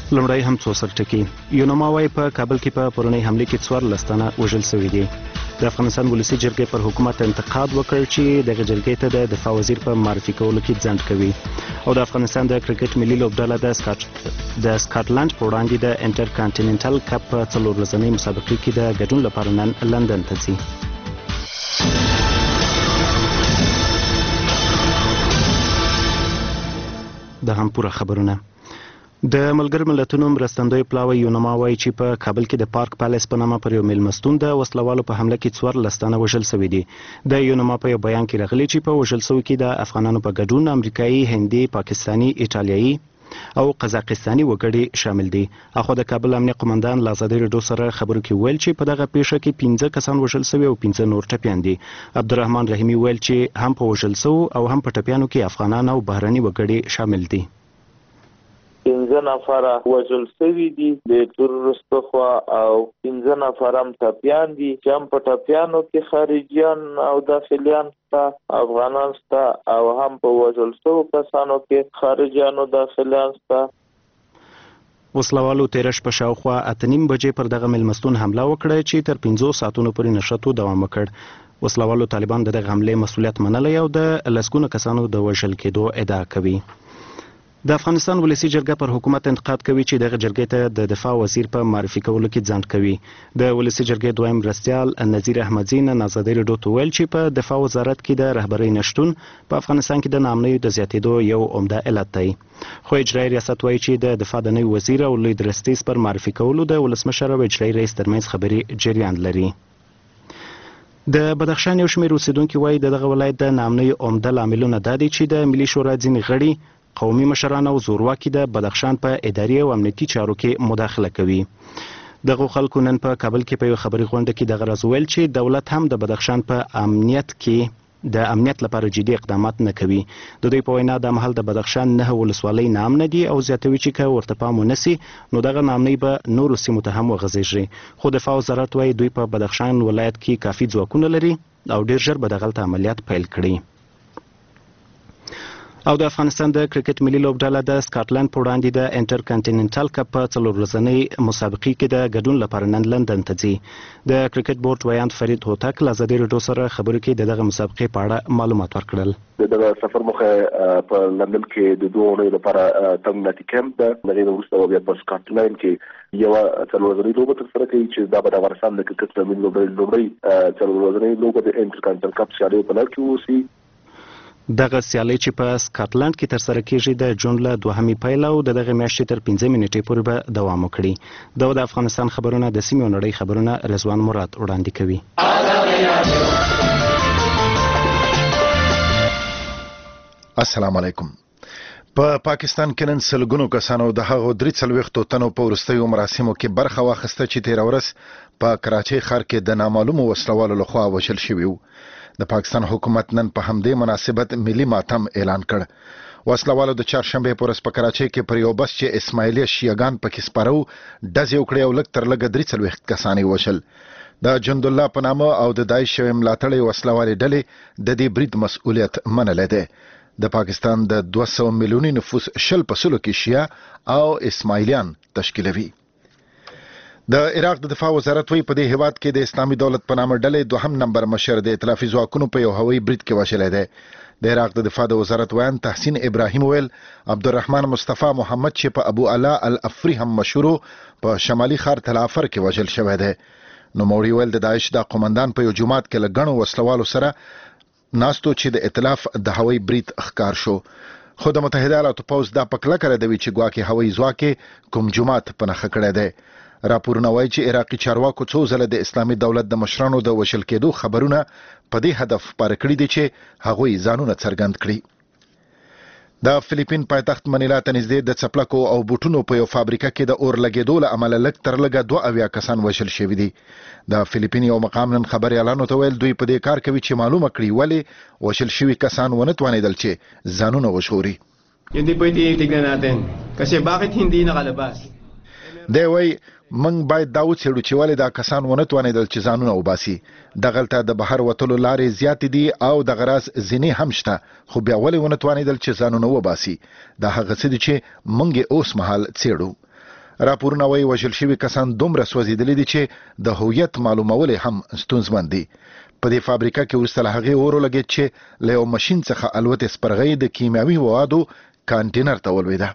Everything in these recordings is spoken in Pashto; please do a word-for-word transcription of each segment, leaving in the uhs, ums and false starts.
لومړی هم څو سرټکي. یونما وايي په کابل کې په پرونی حمله کې څوارلس تنه وژل شوي دي. د افغانستان ولسي جرګې پر حکومت انتقاد وکړ چې دغه جرګې ته د دفاع وزیر په معرفي کولو کې ځنډ کوي. او د افغانستان د کرکټ ملي لوبډله د سکاټ د سکاټلند په وړاندې د انټر کانټیننټل کپ په څلور ورځنۍ مسابقې کې د ګډون لپاره نن لندن ته ځي. د هم پوره خبرونه. د ملګر ملتونو مرستندوی پلاوی یونما وایي چې په کابل کې د پارک پیلس په نامه پر یو میلمستون د وسلوالو په حمله کې څوارلس تنه وژل شوي دي. د یونما په یو بیان کې راغلي چې په وژل شوي کې د افغانانو په ګډون امریکایي، هندي، پاکستاني، ایټالیایي او قزاقستاني وګړي شامل دي. اخو د کابل امنیه قومندان له ازادي راډیو سره خبرو کې ویل چې په دغه پیښه کې پنځه کسان وژل شوي او پنځه نور ټپیان دي. عبدالرحمن رحیمي ویل چې هم په وژل شوو او هم په ټپیانو کې افغانان او بهرني وګړي شامل دي. پنځه نفره وژل شوي دي د تورستو خوا او پنځه نفره هم ټپیان دي چې هم په ټپیانو کې خارجیان او داخلیان شته، افغانان شته او هم په وژل شوو کسانو کې خارجیان او داخلیان شته. وسلوالو تیره شپه شاوخوا اته نیم بجې پر دغه میلمستون حمله وکړه چې تر پنځو ساعتونو پورې نښتو دوام وکړ. وسلوالو طالبان د دغه حملې مسؤلیت منلی او د لسګونو کسانو د وژل کېدو ادعا کوي. د افغانستان ولسي جرګه پر حکومت انتقاد کوي چې دغه جرګې ته د دفاع وزیر په معرفي کولو کې ځنډ کوي. د ولسي جرګې دویم مرستیال نظیر احمدزي نن ازادي راډیو ته ویل چې په دفاع وزارت کې د رهبرۍ نشتون په افغانستان کې د ناامنیو د زیاتېدو یو عمده علت دی. خو اجرایي ریاست وایي چې د دفاع د نوي وزیر او لوی درستیز پر معرفي کولو د ولسمشر او اجرایي رئیس ترمنځ خبرې جریان لري. د بدخشان یو شمېر اوسیدونکي وایي د دغه ولایت د ناامنیو عمده لاملونه دا دي چې د ملي شورا ځینې غړي، قومي مشران او زورواکي د بدخشان په اداري او امنیتي چارو کې مداخله کوي. دغه خلکو نن په کابل کې په یو خبري غونډه کې دغه راز ویل چې دولت هم د بدخشان په امنیت کې د امنیت لپاره جدي اقدامات نه کوي. د دوی په وینا د مهال د بدخشان نه ولسوالۍ نامنه دي او زیاتوي چې که ورته پام ونسي نو دغه نامنۍ به نورو سیمو ته هم وغځېږي. خو دفاع وزارت وایي دوی په بدخشان ولایت کې کافي ځواکونه لري او ډیر ژر به دغلته عملیات پیل کړي. او د افغانستان د کرکټ ملي لوبډله د سکاټلند په وړاندې د انټر کانټیننټل کپ په څلور ورځنۍ مسابقې کې د ګډون لپاره نن لندن ته ځي. د کرکټ بورډ ویاند فرید هوتک له ازادي راډیو سره خبرو کې د دغه مسابقې په اړه معلومات ورکړل. دغه سفر مخه په لندن کې د دوه اونۍ لپاره تم ناتي کمپ ده. دغه وروسته بیا په سکاټلند کې یو څلور ورځنۍ لوبه ترسره کوي چې دا به د افغانستان د کرکټ ملي لوبډلې څلور ورځنۍ لوبه د انټر کانټیننټل کپ سیالۍ په لړ کې ووسي. دغه سیالۍ چې په سکاټلند کې ترسره کیږي د جون له دوهمې پیل او د دغه میاشتې تر پنځه منټې پورې به دوام وکړي. دا د افغانستان خبرونه د سیمې او نړۍ خبرونه رضوان مراد وړاندې کوي. السلام علیکم. په پا پاکستان کې نن سلګونو کسانو د هغو درې څلوېښتو تنو په وروستیو مراسمو کې برخه واخیسته چې تېره ورځ په کراچۍ ښار کې د نامعلومو وسلوالو لخوا وژل شوي وو. د پاکستان حکومت نن په همدې مناسبت ملي ماتم اعلان کړ. وسلوالو د چهارشنبې په ورځ په کراچۍ کې پر یو بس چې اسماعیلیه شیعهګان پکې سپاره وو ډزې وکړې او لږ تر لږه درې څلوېښت کسان یې وژل. د جند الله په نامه او د داعش شوې ملاتړې وسلوالې ډلې د دې برید مسؤلیت منلی دی. د پاکستان د دوه سوه میلیوني نفوس شل په سلو کې شیعه او اسماعیلیان تشکیلوي. د عراق د دفاع وزارت وی په دې هیواد کې د اسلامي دولت په نامه ډلې دوهم نمبر مشر د ائتلافي ځواکونو په یو هوایي برید کې وژلی دی. د عراق د دفاع د وزارت ویان تحسین ابراهیم ویل عبدالرحمن مصطفی محمد چې په ابو علا الافری هم مشهور په شمالي ښار تل افر کې وژل شوی دی. نوموړي ویل د داعش د قومندان په یو جومات کې له ګڼو وسلوالو سره ناستو چې د ائتلاف د هوایي برید ښکار شو. خو د متحده ایالاتو پوځ دا په کلکه ردوي چې ګواکې هوایي ځواک کوم جومات په نښه کړی دی. راپورونه وایي چې عراقي چارواکو څو ځله د اسلامي دولت د مشرانو د وژل کېدو خبرونه په دې هدف خپاره کړي دي چې هغوی ځانونه څرګند کړي. د فلیپین پایتخت منیلا ته نږدې د څپلکو او بوټونو په یو فابریکه کې د اور لګېدو له امله لږ تر لږه دوه اویا کسان وژل شوي دي. د فلیپین یو مقام نن خبریالانو ته ویل دوی په دې کار کوي چې معلومه کړي ولې وژل شوي کسان ونه توانېدل چې ځانونه وژغوري. Hindi pwede tignan natin kasi bakit hindi nakalabas. دی وایي موږ باید دا وڅېړو چې ولې دا کسان ونه توانېدل چې ځانونه وباسي. دغلته د بهر وتلو لارې زیاتې دي او دغه راز ځینې هم شته خو بیا ولې ونه توانېدل چې ځانونه وباسي. دا هغه څه دي چې موږ یې اوس مهال څېړو. راپورونه وايي وژل شوي کسان دومره سوځېدلي دي چې د هویت معلومول هم ستونزمن دي. په دې فابریکه کې وروسته له هغې اور ولګېد چې له یو ماشین څخه الوتې سپرغۍ د کیمیاوي موادو کانټینر ته ولوېده.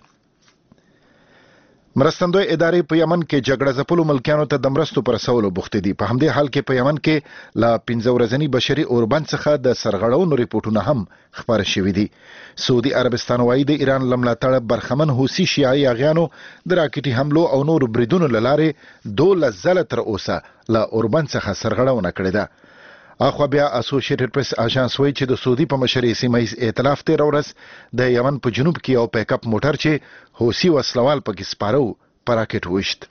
مرستندوی ادارې په یمن کې جګړه ځپلو ملکیانو ته د مرستو پر رسولو بوختې دي. په همدې حال کې په یمن کې له پنځه ورځني بشري اوربند څخه د سرغړونو ریپورټونه هم خپاره شوي دي. سعودي عربستان وايي د ایران له ملاتړه برخمن حوثي شیعي اغیانو د راکټي حملو او نورو بریدونو له لارې دولس ځله تر اوسه له اوربند څخه سرغړونه کړې ده. اخوا بیا اسوسییټډ پریس اژانس وایي چې د سعودي په مشرۍ سیمه ییز ائتلاف تیر ورځ د یمن په جنوب کې یو پیک اپ موټر چې حوثي وسلوال پکې سپارو په راکټ وشت.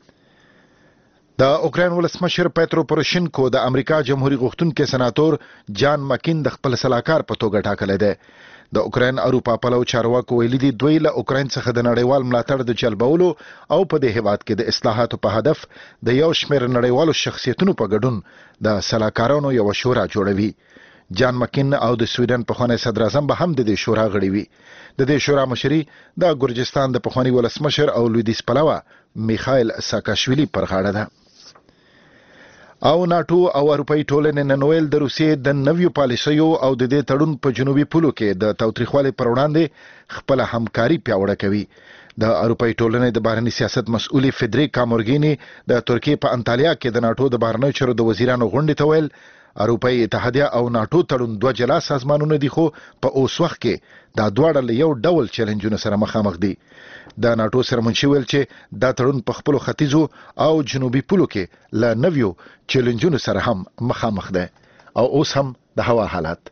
د اوکراین ولسمشر پیترو پوروشینکو د امریکا جمهوریت غوښتونکي سناتور جان مکین د خپل سلاکار په توګه ټاکلی دی. د اوکراین اروپا پلو چارواکو ویلي دي دوی له اوکراین څخه د نړیوال ملاتړ د جلبولو او په دې هیواد کې د اصلاحاتو په هدف د یو شمېر نړیوالو شخصیتونو په ګډون د سلاکارانو یو شورا جوړوي. جان مکین او د سویډن پخوانی صدر اعظم به هم د دې شورا غړي وي. د دې شورا مشري د ګورجستان د پخوانی ولسمشر او لویدیځ پلوه میخایل ساکاشویلی پر غاړه ده. او ناتو او اروپאי ټولنې نن ویل د روسیې د نویو پالیسیو او د دې تړون په جنوبي پولو کې د تاوتریخوالي پر وړاندې خپل همکاري پیاوړه کوي. د اروپאי ټولنې د بهرني سیاست مسؤلي فدریکا مورګینی د ترکیې په انطالیا کې د ناتو د بهرنیو چارو د وزیرانو غونډې ته ویل اروپאי اتحادیه او ناتو تړون دوه جلا سازمانونه دي، خو په اوس وخت کې دا دواړه له یو ډول چیلنجونو سره مخامخ دي. د ناتو سرمنشي ویل چې دا تړون په خپلو ختیځو او جنوبي پولو کې له نویو چیلنجونو سره هم مخامخ ده. او اوس هم د هوا حالات.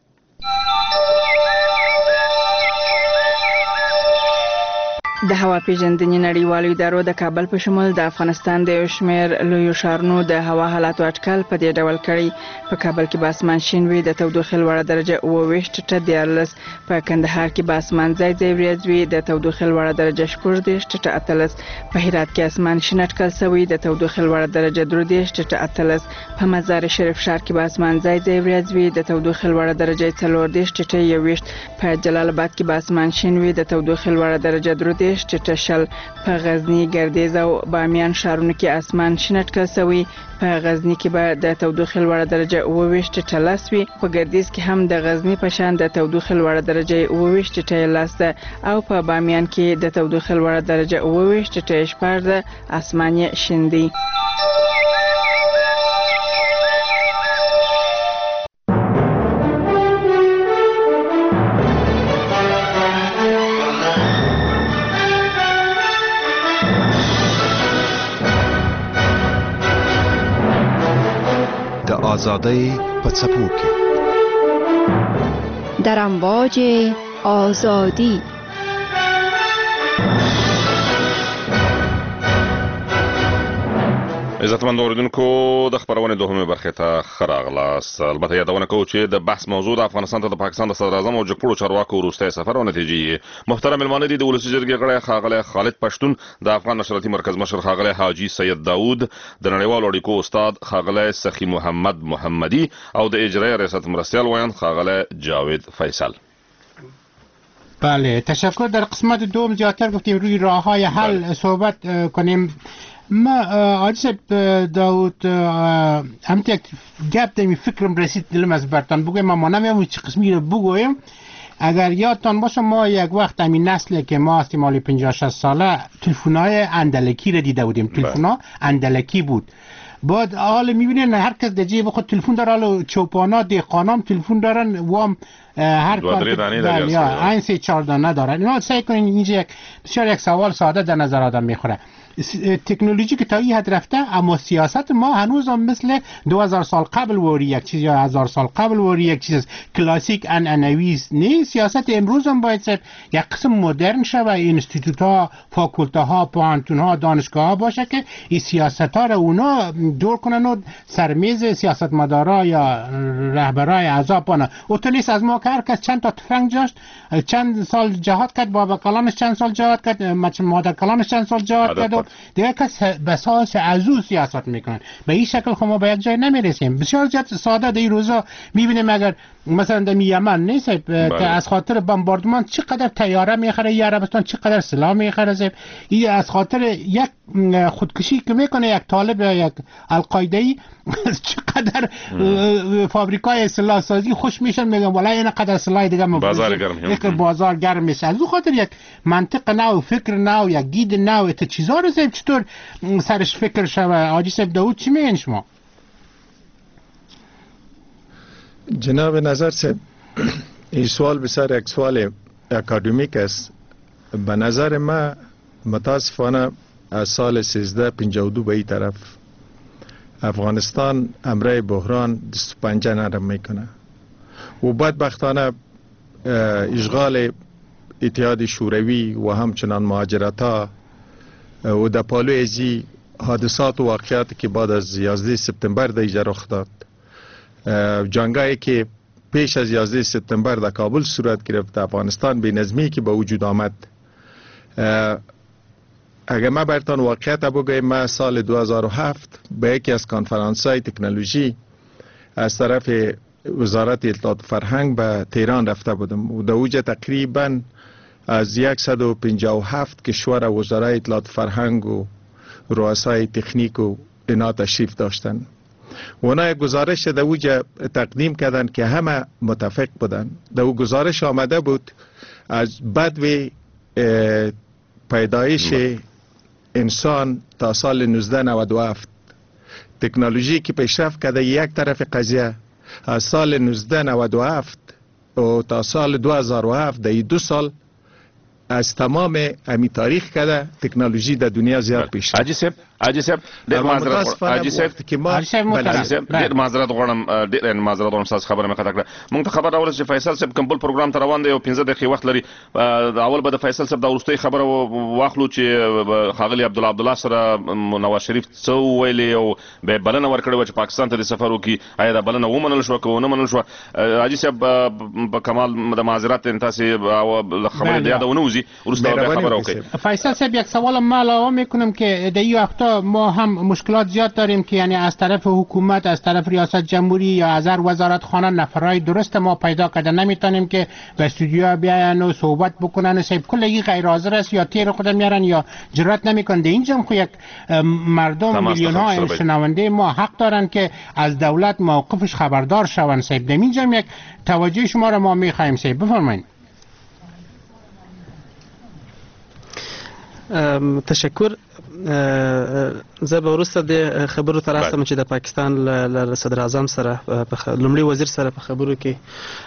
د هوا پیژندنې نړیوالو ادارو د کابل په شمول د افغانستان د یو شمېر لویو ښارونو د هوا حالاتو اټکل په دې ډول کړی. په کابل کې به اسمان شین وي، د تودوخې لوړه درجه اوه ویشت ټه دیارلس. په کندهار کې به اسمان ځای ځای وریځ وي، د تودوخې لوړه درجه شپږ دېرش ټه اتلس. په هرات کې اسمان شین اټکل شوی، د تودوخې لوړه درجه درې دېرش ټه اتلس. په مزار شریف ښار کې به اسمان ځای ځای وریځ وي، د تودوخې لوړه درجه څلور دېرش ټه یو ویشت. په جلال آباد کې به اسمان شین وي، د تودوخې لوړه درجه درې دېرش ټه شل. په غزنی، ګردیز او بامیان ښارونو کې اسمان شین اټکل شوی. په غزنی کې به د تودوخې لوړه درجه اوه ویشت ټه لس وي. په ګردیز کې هم د غزنی په شان د تودوخې لوړه درجه اوه ویشت ټه لس ده، او په بامیان کې د تودوخې لوړه درجه اوه ویشت ټه شپږ ده. اسمان یې شین دی. آزادی په څپو کې در امواج آزادی. عزتمند اوریدونکو، د خبرونې دوهمه برخه ته ښه راغلاست. البته یادونه کوو چې د بحث موضوع د افغانستان ته د پاکستان د صدر اعظم او جګپوړو چارواکو وروستی سفر او نتیجې. محترم مېلمانه دي د ولسي جرګې غړی ښاغلی خالد پښتون، د افغان نشراتي مرکز مشر ښاغلی حاجي سید داود، د نړیوالو اړیکو استاد ښاغلی سخي محمد محمدي او د اجرایه ریاست مرستیال ویاند ښاغلی جاوید فیصل. بله، تشکر. در قسمت دوم زیادتر گفتیم روی راه‌های حل صحبت کنیم. ما عاجز داود هم یک گپ دمی فکرم رسید دلم از برتان بگویم، اما نمیم چه قسمی رو بگویم. اگر یادتان باشه ما یک وقت همین نسل که ما هستیم مالی پنجاه شصت ساله تلفن‌های اندلکی رو دیده بودیم. تلفن‌ها اندلکی بود. بعد حالا میبینین هر کس در جیب خود تلفن داره، حالا چوپانا دهقانام تلفن دارن و هر کار یا این سه چهار دانه دارن. اینا سعی کنین اینجا یک بسیار یک سوال ساده در نظر آدم میخوره. تکنولوژی که تا این حد رفته، اما سیاست ما هنوز هم مثل دو هزار سال قبل وری یک چیز یا هزار سال قبل وری یک چیز کلاسیک انعنوی نه. سیاست امروز هم باید صرف یک قسم مدرن شه و اینستیتوت ها، فاکولته ها، پوهنتون ها، دانشگاه ها باشه که این سیاست ها رو اونا دور کنن و سرمیز سیاستمدارا یا رهبرای عذاب کنن. اوتلیس از ما که هر کس چند تا تفنگ جاشت، چند سال جهاد کرد، بابا کلانش چند سال جهاد کرد، مادر کلانش چند سال جهاد کرد، دیگه کس به اساس از او سیاست میکنن. به این شکل خب ما به یک جای نمیرسیم. بسیار زیاد ساده در این روزا میبینیم اگر مثلا در یمن نیست از خاطر بمباردمان چقدر طیاره میخره یا عربستان چقدر سلاح میخره، این از خاطر یک خودکشی که میکنه یک طالب یا یک القاعده‌ای چقدر فابریکای سلاح سازی خوش میشن، میگن والا این قدر سلاح دیگه بازار گرم یک بازار گرم میشه. از خاطر یک منطق نو، فکر نو، یک دید نو، تا چیزا رو سیب چطور سرش فکر شوه. حاجی صاحب داود چی میگن شما؟ جناب نظر صاحب این سوال بسیار یک سوال اکادمیک است. به نظر ما متاسفانه از سال سیزده پنجاه و دو به این طرف افغانستان امره بحران دست و پنجه نرم میکنه و بدبختانه اشغال اتحاد شوروی و همچنان مهاجرت ها و در پالو ازی حادثات و واقعاتی که بعد از یازده سپتامبر در اینجا رخ داد، جنگایی که پیش از یازده سپتامبر در کابل صورت گرفت، افغانستان بی نظمی که به وجود آمد. اگر ما برتان واقعیت بگویم، ما سال دو هزار و هفت به یکی از کنفرانس های تکنولوژی از طرف وزارت اطلاعات فرهنگ به تهران رفته بودم و در اوجه تقریبا از صد و پنجاه و هفت کشور وزرای اطلاعات فرهنگ و رؤسای تکنیک و اینا تشریف داشتن. اونا یک گزارش در اوجه تقدیم کردن که همه متفق بودن. در او گزارش آمده بود از بدو پیدایش انسان تا سال نوزده نود و هفت تکنولوژی که پیشرفت کرده یک طرف قضیه، از سال نوزده نود و هفت و تا سال دو هزار و هفت در دو سال از تمام امی تاریخ کرده تکنولوژی در دنیا زیاد پیشرفت. حاجی صاحب حاجی صاحب ډیر معذرت حاجی صاحب که ما ډیر معذرت غواړم ډیر معذرت غواړم تاسو خبره مې قطع کړه. موږ ته خبر راوړل چې فیصل صاحب کوم بل پروګرام ته روان دی او پنځه دقیقې وخت لري. اول به د فیصل صاحب د وروستۍ خبره واخلو چې ښاغلي عبدالله عبدالله سره نواز شریف څه وویلې او به بلنه ورکړې وه چې پاکستان ته د سفر وکړي. آیا دا بلنه ومنل شوه که ونه منل شوه؟ حاجي صاحب په کمال د معذرت تاسې خبرې د یاده ونه وځي وروسته بیا خبره وکړئ. فیصل صاحب یک سوال ما علاوه میکنم که در این وقتا ما هم مشکلات زیاد داریم که یعنی از طرف حکومت، از طرف ریاست جمهوری یا از هر وزارت خانه نفرای درست ما پیدا کرده نمیتونیم که به استودیو بیاین و صحبت بکنن. صاحب کلگی غیر حاضر است یا تیر خود میارن یا جرأت نمیکنن. در اینجا خو یک مردم میلیون ها شنونده ما حق دارن که از دولت موقفش خبردار شون. صاحب در اینجا یک توجه شما را ما میخوایم. صاحب بفرمایید. تشکر. زه به وروسته د خبرو ته راستم چې د پاکستان له صدر اعظم سره لومړي وزیر سره په خبرو کې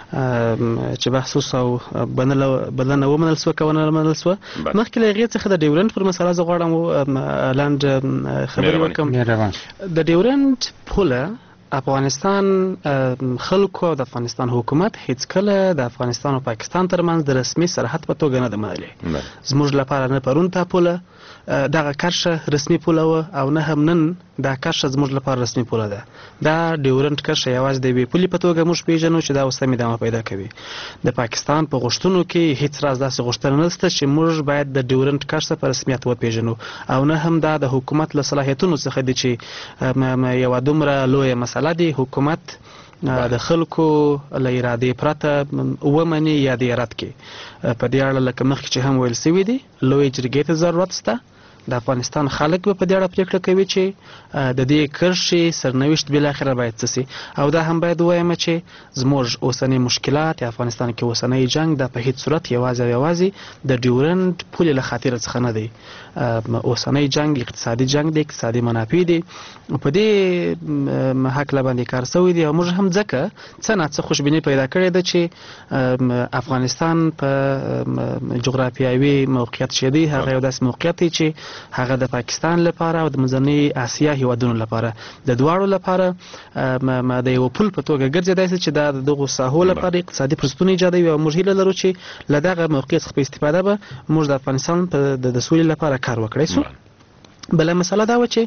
چې بحث او بلنه ومنل سوه که ونه منل سوه. مخکې له هغې څخه د ډیورنډ پر مسله زه غواړم لاند خبرې وکړم. د ډیورنډ پوله افغانستان خلکو او د افغانستان حکومت هیڅ کله د افغانستان او پاکستان ترمنځ د رسمي سرحد په توګه نه ده منلې. زموږ لپاره نه پرون تا پوله دغه کرښه رسمي پوله وه او نه هم نن دا کرښه زموږ لپاره رسمي پوله ده. دا ډیورنډ کرښه یوازې د یوې پولې په توګه موږ پېژنو چې دا اوس هم ادامه پیدا کوي. د پاکستان په غوښتنو کې هیڅ راز داسې غوښتنه نشته چې موږ باید د ډیورنډ کرښه په رسمیت وپېژنو او نه هم دا د حکومت له صلاحیتونو څخه دي چې یوه دومره لویه مسله دی حکومت د خلکو له ارادې پرته ومني یا د رد کړي. په دې اړه لکه مخکې چې هم ویل سوي دي لویې جرګې ته ضرورت شته. د افغانستان خلک به په دې اړه پرېکړه کوي چې د دې کرښې سرنوشت بالاخره باید څه سي. او دا هم باید ووایم چې زموږ اوسنۍ مشکلات یا افغانستان کې اوسنۍ جنګ دا په هیڅ صورت یوازې او یوازې د ډیورنډ پولې له خاطره څخه نه دی. اوسنۍ جنګ اقتصادي جنګ دی، اقتصادي منافع دي، په دې هکله باندې کار سوی دی او موږ هم ځکه څه نه څه خوشبیني پیدا کړې ده چې افغانستان په جغرافیایي موقعیت چې دی هغه یو داسې موقعیت دی چې هغه د پاکستان لپاره او د منځنۍ اسیا هیوادونو لپاره د دواړو لپاره د یو پل په توګه ګرځېدای چې دا دغو ساحو لپاره اقتصادي فرصتونه ایجادوي او موږ هیله لرو چې له دغه موقعیت څخه په استفاده به موږ د افغانستان د سولې لپاره کار وکړی سو. بله مسله دا وه چې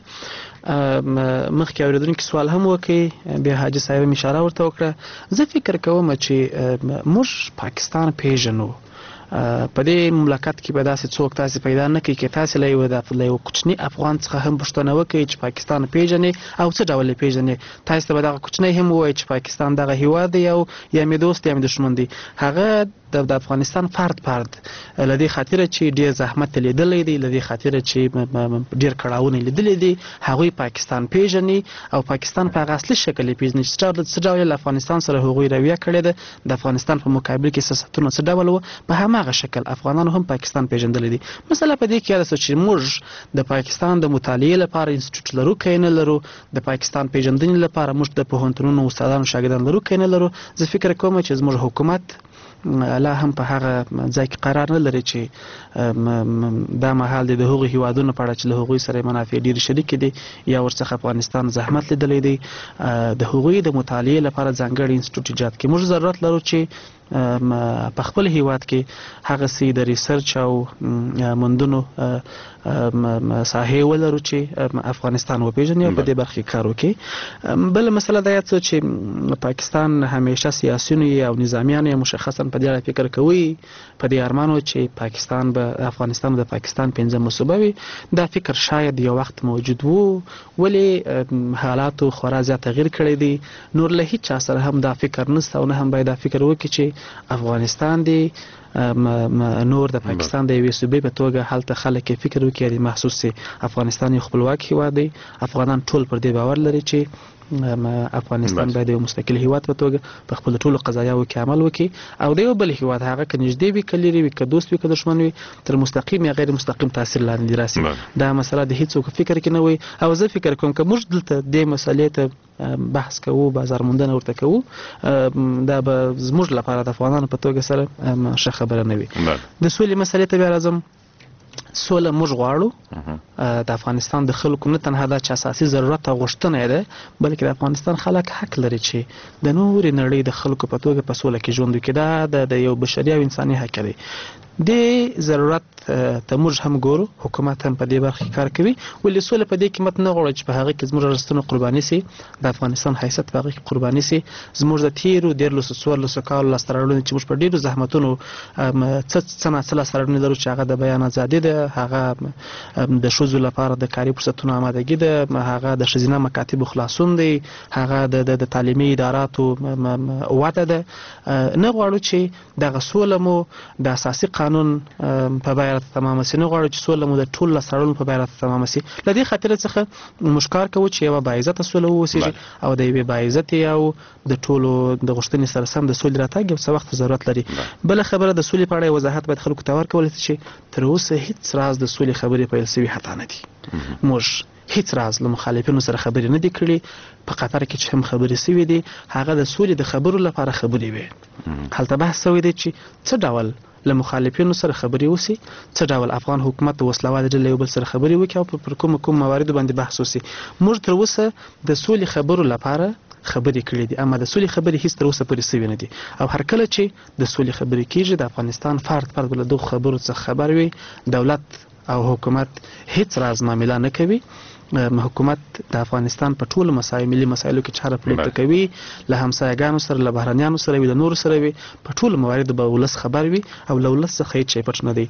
مخکې اورېدونکي سوال هم وکړي، بیا حاجي صاحب هم اشاره ورته وکړه. زه فکر کوم چې موږ پاکستان پیژنو په دې مملکت کې به داسې څوک تاسو پیدا نه کړي چې تاسو له یو د یو کوچني افغان څخه هم پوښتنه وکړي چې پاکستان پیژنې او څه ډول پیژنې. تاسو ته به دغه کوچنی هم وایي چې پاکستان دغه هیواد دی او یا مې دوست یا مې دشمن دی. هغه د افغانستان فرد فرد لدی خاطر چې ډیر زحمت لیدلې دي، لدی خاطر چې ډیر کړهونه لیدلې دي، هغوی پاکستان پیژني او پاکستان په اصلي شکل پیژني چې څه ډول افغانستان سره هغوی رویه کړې ده، د افغانستان په مقابل کې سیاستونه څه ډول و، په هماغه شکل افغانانو هم پاکستان پیژندل دي. مثلا په دې کې دا چې موږ د پاکستان د مطالعې لپاره انسټیټیوټ لرو کین لرو، د پاکستان پیژندنې لپاره موږ د پوهنتونونو استادانو شاګردان لرو کین لرو. زه فکر کوم چې زموږ حکومت لا هم په هغه ځای کې قرار نه لري چې دا مهال د هغو هیوادونو په اړه چې له هغوی سره منافع ډېرې شریکې دي یا ورڅخه افغانستان زحمت لیدلی دی، د هغوی د مطالعې لپاره ځانګړي انسټیټیوټ ایجاد کړي. موږ ضرورت لرو چې په خپل هیواد کې هغه سي د ریسرچ او موندنو ساحې ولرو چې افغانستان وپیژني او په دې برخه کار وکړي. بل مسله دا یاد چې پاکستان همیشه سیاسيون او نظامیان مشخصا په دې اړه فکر کوي، په دې ارمانو چې پاکستان به افغانستان د پاکستان پنځم صوبه وي. دا فکر شاید یو وخت موجود وو، ولی حالات خورا زیات تغییر کړی دي. نور له هیڅ سره هم دا فکر نشته او نه هم باید دا فکر وکړي چې افغانستان دی نور د پاکستان د یوې صوبې په توګه هلته خلک فکر وکړي محسوس سي افغانستان یو خپلواک هیواد دی. افغانان ټول پر دې باور لري چې افغانستان باید یو مستقل هیواد په توګه په خپل ټولو قضایاو کې عمل وکړي او د یو بل هیواد هغه که نږدې وي که لرې وي که دوست وي که دښمن وي تر مستقیم یا غیر مستقیم تاثیر لاندې راسي. دا مسله د هیڅوک فکر کې نه وي او زه فکر کوم که موږ دلته دې مسلې ته بحث کوو، بازار موندنه ورته کوو، دا به زموږ لپاره د افغانانو په توګه سره ښه خبره نه وي. د سولې مسلې ته بیا راځم. سوله موږ غواړو، د افغانستان د خلکو نه تنها دا چې اساسي ضرورت او غوښتنه ده، بلکې د افغانستان خلک حق لري چې د نورې نړۍ د خلکو په توګه په سوله کې ژوند وکړي. دا د یو بشري او انساني حق دی. د ضرورت ته موږ هم ګورو، حکومت هم په دې برخه کې کار کوي، ولې سوله په دې قیمت نه غواړي چې په هغه کې زموږ ارزښتونه قرباني سي، د افغانستان حیثیت په هغه کې قرباني سي. زموږ د تیرو دیارلسو څوارلسو کالو لاسته راوړنې چې موږ په ډېرو زحمتونو څه څه ناڅه لاسته راوړنې لرو چې هغه د بیان ازادي ده، هغه د ښځو لپاره د کاري فرصتونو آمادګي ده، هغه د ښځینه مکاتبو خلاصون دی، هغه د تعلیمي اداراتو وده ده. نه غواړو چې دغه سوله مو د اساسي قانون په بیه تمام سي، نه غواړو چې سوله مو د ټول لاسته راوړنو په بیه تمام سي. له دې خاطر څخه موږ کار کوو چې یوه باعزته سوله ووسیږي او د یوې باعزتې او د ټولو د غوښتنې سره سم د سولې راتګ یو څه وخت ضرورت لري. بله خبره د سولې په اړه وضاحت باید خلکو ته ورکول شي چې تر اوسه هیڅ راز د سولې خبرې پیل شوي حتی نه دي. موږ هیڅ راز له مخالفینو سره خبرې نه دي کړې. په قطر کې چې هم خبرې شوي دي هغه د سولې د خبرو لپاره خبرې وي. هلته بحث شوی دی چې څه ډول له مخالفینو سره خبرې وسی، څه ډول افغان حکومت د وسلوال ډلې یو بل سره خبرې وکړي او پر کوم کوم مواردو باندې بحث وسی. موږ تر اوسه د سولې خبرو لپاره خبرې کړې دي، اما د سولې خبرې هیڅ تر اوسه پورې شوې نه دي. او هر کله چې د سولې خبرې کیږي د افغانستان فرد فرد له دغو خبرو څخه خبر وي، دولت او حکومت هیڅ راز معامله نه کوي. حکومت د افغانستان په ټولو مسایلو ملي مسایلو کې چاره پورته کوي، له همسایګانو سره، له بهرنیانو سره وي، د نورو سره وي، په ټولو مواردو به ولس خبر وي او له ولس څخه هیڅ شی پټ نه دی.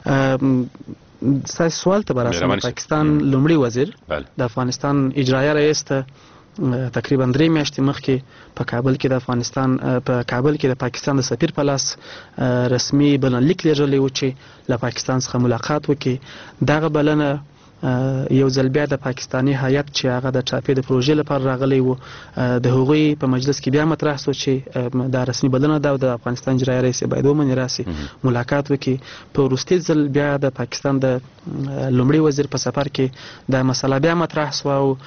ستاسو سوال ته به راسم. پاکستان لومړي وزیر د افغانستان اجرایه رئیس ته تقریبا درې میاشتې مخکې په کابل کې د افغانستان په کابل کې د پاکستان د سفیر په لاس رسمي بلنلیک لیږلی و چې له پاکستان څخه ملاقات وکړي. دغه بلنه یو ځل بیا د پاکستاني هیئت چې هغه د ټاپې د پروژې لپاره راغلی و د هغوی په مجلس کې بیا مطرح شو چې دا رسمي بلنه ده او د افغانستان اجرایه رئیس باید ومني راسي ملاقات وکړي. په وروستي ځل بیا د پاکستان د لومړي وزیر په سفر کې دا مسله بیا مطرح شوه او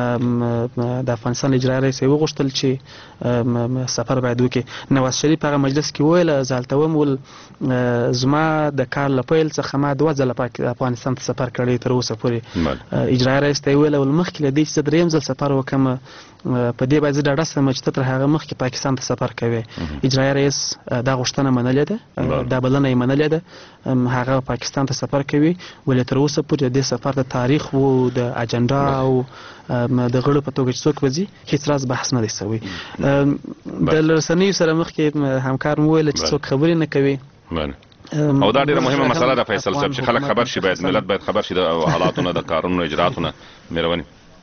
د افغانستان اجرایه رئیس یې وغوښتل چې سفر باید وکړي. نواز شریف هغه مجلس کې وویل زه هلته وم ول زما د کار له پیل څخه ما دوه ځله افغانستان ته سفر کړی تر اوسه پورې. اجرایه رئیس ته یې ویل ول مخکې له دې چې زه درېیم ځل سفر وکړم په دې باید زه ډاډه شم چې ته تر هغه مخکې پاکستان ته سفر کوې. اجرایه رئیس دا غوښتنه منلې ده، دا بلنه یې منلې ده، هغه پاکستان ته سفر کوي، ولې تر اوسه پورې د دې سفر د تاریخ و د اجنډا او د غړو په توګه چې څوک وځي هیڅ راز بحث نه دی شوی. د رسنیو سره مخکې همکار مو ویل چې څوک خبرې نه کوي. او دا ډیره مهمه مسله ده فیصل صاحب چې خلک خبر شي، باید ملت باید خبر شي د حالاتونو د کارونو اجراتونو. مهرباني.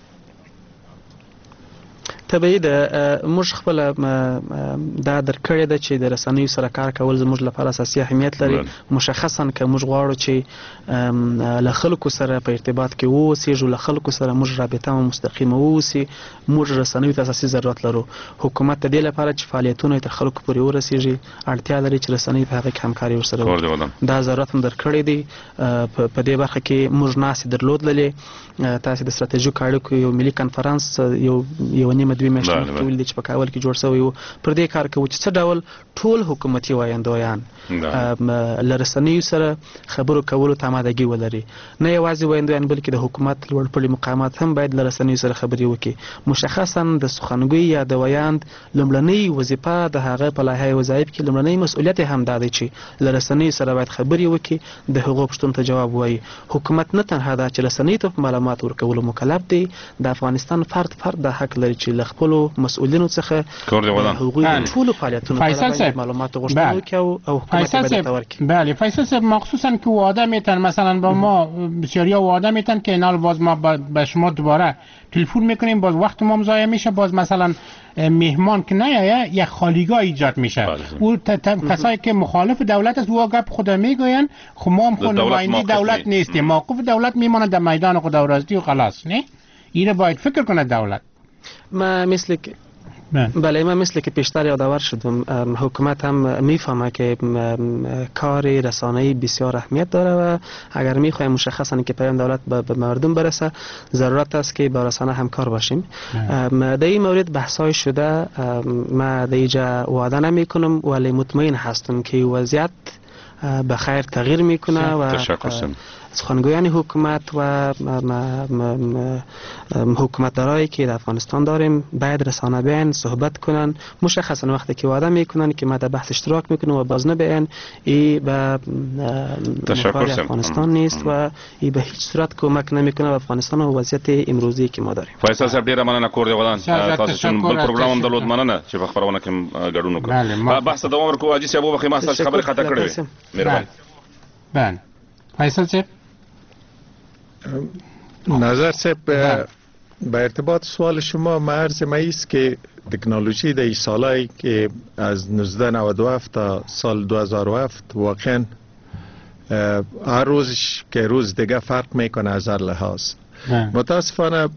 طبیعي ده موږ خپل دا درکړې ده چې د رسنیو سره کار کول زموږ لپاره اساسي اهمیت لري، مشخصا که موږ غواړو چې له خلکو سره په ارتباط کې واوسېږو، له خلکو سره موږ رابطه مستقیمه واوسي، موږ رسنیو ته اساسي ضرورت لرو. حکومت د دې لپاره چې فعالیتونه تر خلکو پورې ورسیږي اړتیا لري چې رسنۍ په هغه کې همکاري ورسره وکړي. دا ضرورت هم درکړی دی. په دې برخه کې موږ ناسې درلودلې، تاسې د ستراتیژیکو اړیکو یو ملي کنفرانس یو یو نیمه دوی میاشتې مخکې ولیدل چې په کابل کې جوړ شوی و. پر دې کار کوو چې څه ډول ټول حکومتي وایندویان له رسنیو سره خبرو کولو ته آمادګي ولري. نه یوازې وایندویان بلکې د حکومت لوړ پوړي مقامات هم باید له رسنیو سره خبرې وکړي. مشخصا د سخنګوی یا د ویاند لومړنۍ وظیفه د هغه په لایحه وظایف کې لومړنۍ مسؤلیت هم دا دی چې له رسنیو سره باید خبرې وکړي، د هغو پوښتنو ته جواب ووایي. حکومت نه تنها دا چې رسنیو ته معلومات ورکولو مکلف دی، د افغانستان فرد فرد د حق لري چې له خپلو مسؤلینو څخه هغوی د ټولو فعالیتونو لپاره معلومات غوښتنه وکړي او حکومت باید ورکړي. بله فیصل صاحب، مخصوصا که وعده میتن مثلا با ما بسیاریا وعده میتن که اینال باز ما به شما دوباره تلفن میکنیم، باز وقت ما ضایع میشه، باز مثلا مهمان که نیایه یک خالیگاه ایجاد میشه. او کسایی که مخالف دولت است و گپ خود میگوین خب ما هم خود نماینده دولت نیستیم، موقف دولت میمونه در میدان خودآورازی و خلاص. نه اینو باید فکر کنه دولت. ما مثل که بله ما مثل که پیشتر یادآور شدم، حکومت هم میفهمه که کار رسانه‌ای بسیار اهمیت داره و اگر میخوایم مشخصا که پیام دولت به مردم برسه ضرورت است که با رسانه همکار باشیم. در این مورد بحثای شده، ما در اینجا وعده نمی کنم ولی مطمئن هستم که وضعیت به خیر تغییر میکنه و سخنگویان حکومت و حکومتدارایی که در افغانستان داریم باید رسانه بیان صحبت کنن، مشخصا وقتی که وعده میکنن که ما در بحث اشتراک میکنیم و باز نبیان ای به مفاد افغانستان نیست و ای به هیچ صورت کمک نمیکنه به افغانستان و وضعیت امروزی که ما داریم. فیصل صاحب ډیره مننه کور دی ودان تاسو چون بل پروګرام هم درلود، مننه چې په خبرونه کې ګډون وکړو. بحث دوام ورکو. حاجی صاحب وبخښئ ما تاسو خبره خطا کړې وې. مهرباني. بله فیصل صاحب نظر صاحب به ارتباط سوال شما مرز ما است که تکنولوژی در این سالایی که از نوزده نود و هفت تا سال دو هزار و هفت واقعا هر روزش که روز دیگه فرق میکنه از هر لحاظ. متاسفانه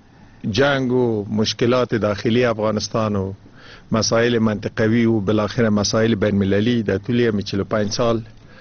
جنگ و مشکلات داخلی افغانستان و مسائل منطقوی و بالاخره مسائل بین المللی در طول همی چهل و پنج سال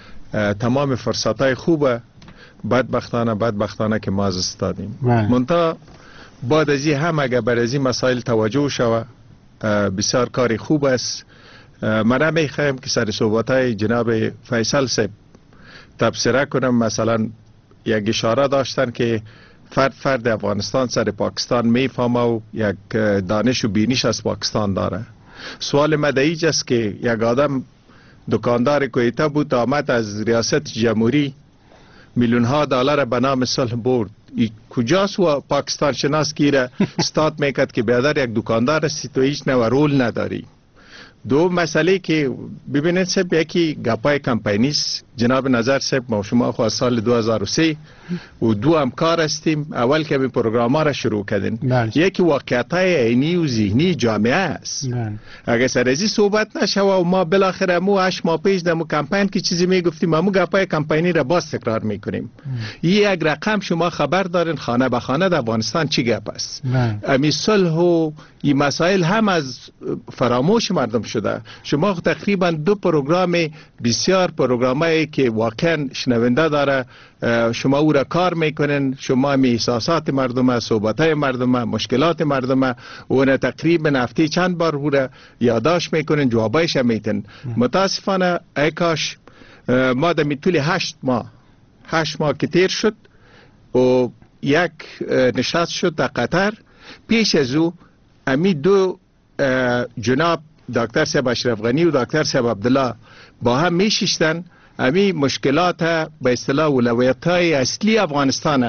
تمام فرصتای خوبه بدبختانه بدبختانه که ما از استادیم. منتها بعد از این هم اگر بر از این مسائل توجه شوه بسیار کاری خوب است. من نمیخوایم که سر صحبتای جناب فیصل صاحب تبصره کنم. مثلا یک اشاره داشتن که فرد فرد افغانستان سر پاکستان میفهمه و یک دانش و بینیش از پاکستان داره. سوال مدعیج است که یک آدم دکاندار کویته بود، آمد از ریاست جمهوری میلیون ها دلار به نام صلح برد. کجاست و پاکستان شناس گیره استاد میکرد که بیادر یک دکاندار هستی تو هیچ نوع رول نداری. دو مسئله که ببینید صاحب، یکی گپای کمپینیست. جناب نظر صاحب ما شما خواهد سال دو هزار و سه و دو همکار هستیم، اول که این پروگرام ها را شروع کردیم. یکی واقعیت های عینی و ذهنی جامعه است. اگر سر ازی صحبت نشه و ما بالاخره مو هشت ماه پیش دمو کمپین که چیزی میگفتیم، امو گپای کمپینی را باز تکرار میکنیم. یک رقم شما خبر دارین خانه به خانه در افغانستان چی گپ است. امی صلح و این مسائل هم از فراموش مردم شده. شما تقریبا دو پروگرام بسیار پروگرامایی که واقعا شنونده داره، شما او را کار میکنین، شما می احساسات مردم، صحبتای مردم، مشکلات مردم اون تقریبا هفته چند بار او را یادداشت میکنین، جوابایش میتن. متاسفانه ای کاش ما در طول هشت ماه هشت ماه که تیر شد و یک نشست شد در قطر، پیش از او امی دو جناب دکتر صاحب اشرف غنی و دکتر صاحب عبدالله با هم میشیشتن، امی مشکلات به اصطلاح اولویت‌های اصلی افغانستان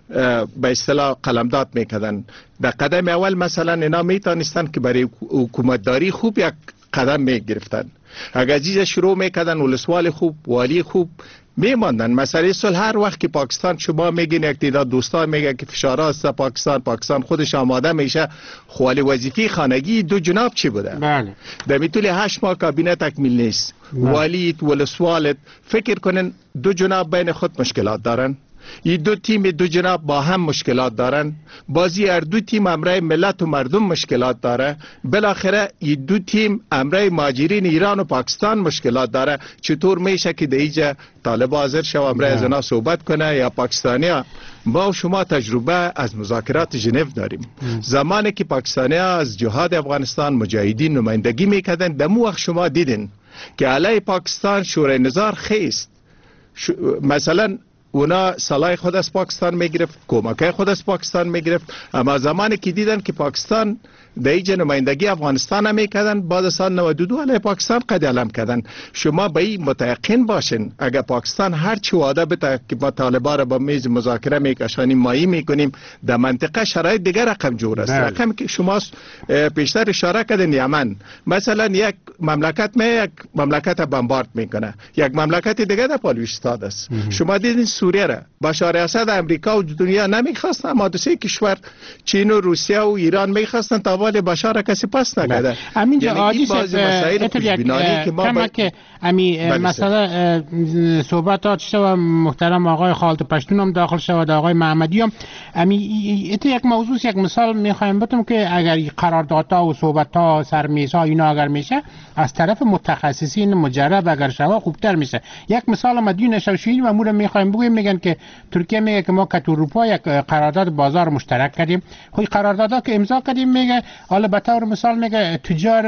به اصطلاح قلمداد میکردن. در قدم اول مثلا اینا میتونستن که برای حکومتداری خوب یک قدم میگرفتن. اگر چیز شروع میکردن ولسوال خوب، والی خوب میماندن. مسئله صلح هر وقت که پاکستان شما میگین یک تعداد دوستان میگه که فشار است پاکستان پاکستان خودش آماده میشه، خوالی وظیفه خانگی دو جناب چی بوده؟ بله. در میتولی هشت ماه کابینه تکمیل نیست. والیت ولسوالت فکر کنن دو جناب بین خود مشکلات دارن. این دو تیم دو جناب با هم مشکلات دارن. بازی هر دو تیم امرای ملت و مردم مشکلات داره. بالاخره این دو تیم امرای مهاجرین ایران و پاکستان مشکلات داره. چطور میشه که در اینجا طالب حاضر شو امرای از اینا صحبت کنه یا پاکستانیا؟ ما و شما تجربه از مذاکرات ژنو داریم. زمانی که پاکستانیا از جهاد افغانستان مجاهدین نمایندگی میکردن، دمو وقت شما دیدین که علیه پاکستان شورای نظار خیست. ش... مثلا اونا سلاح خود از پاکستان میگرفت، کمکای خود از پاکستان میگرفت، اما زمانی که دیدن که پاکستان در اینجا نمایندگی افغانستان هم میکردن، بعد سال نود و دو علیه پاکستان قد علم کردن. شما به این متیقن باشین اگر پاکستان هر چی وعده بده که ما طالبان را با میز مذاکره میکشانیم مایی میکنیم، در منطقه شرایط دیگر رقم جور است. رقم که شما پیشتر اشاره کردین یمن، مثلا یک مملکت می یک مملکت بمبارد میکنه، یک مملکت دیگه در پالویستان است. شما دیدین سوریه را بشار اسد امریکا و دنیا نمیخواستن، اما دو سه کشور چین و روسیه و ایران میخواستن تا ولی بشار کسی پس نکرده. همینجا عادی شد که ما که امی مثلا صحبتات شد محترم آقای خالد پشتون هم داخل شد، آقای محمدی هم امی ایت یک موضوع یک مثال میخوایم بتم که اگر قراردادها و صحبتها سرمیزها اینا اگر میشه از طرف متخصصین مجرب اگر شوا خوبتر میشه. یک مثال مدیون شوشین و مور میخوایم بگویم، میگن که ترکیه میگه که ما که اروپا یک قرارداد بازار مشترک کردیم، خود قراردادها که امضا کردیم میگه حالا به طور مثال میگه تجار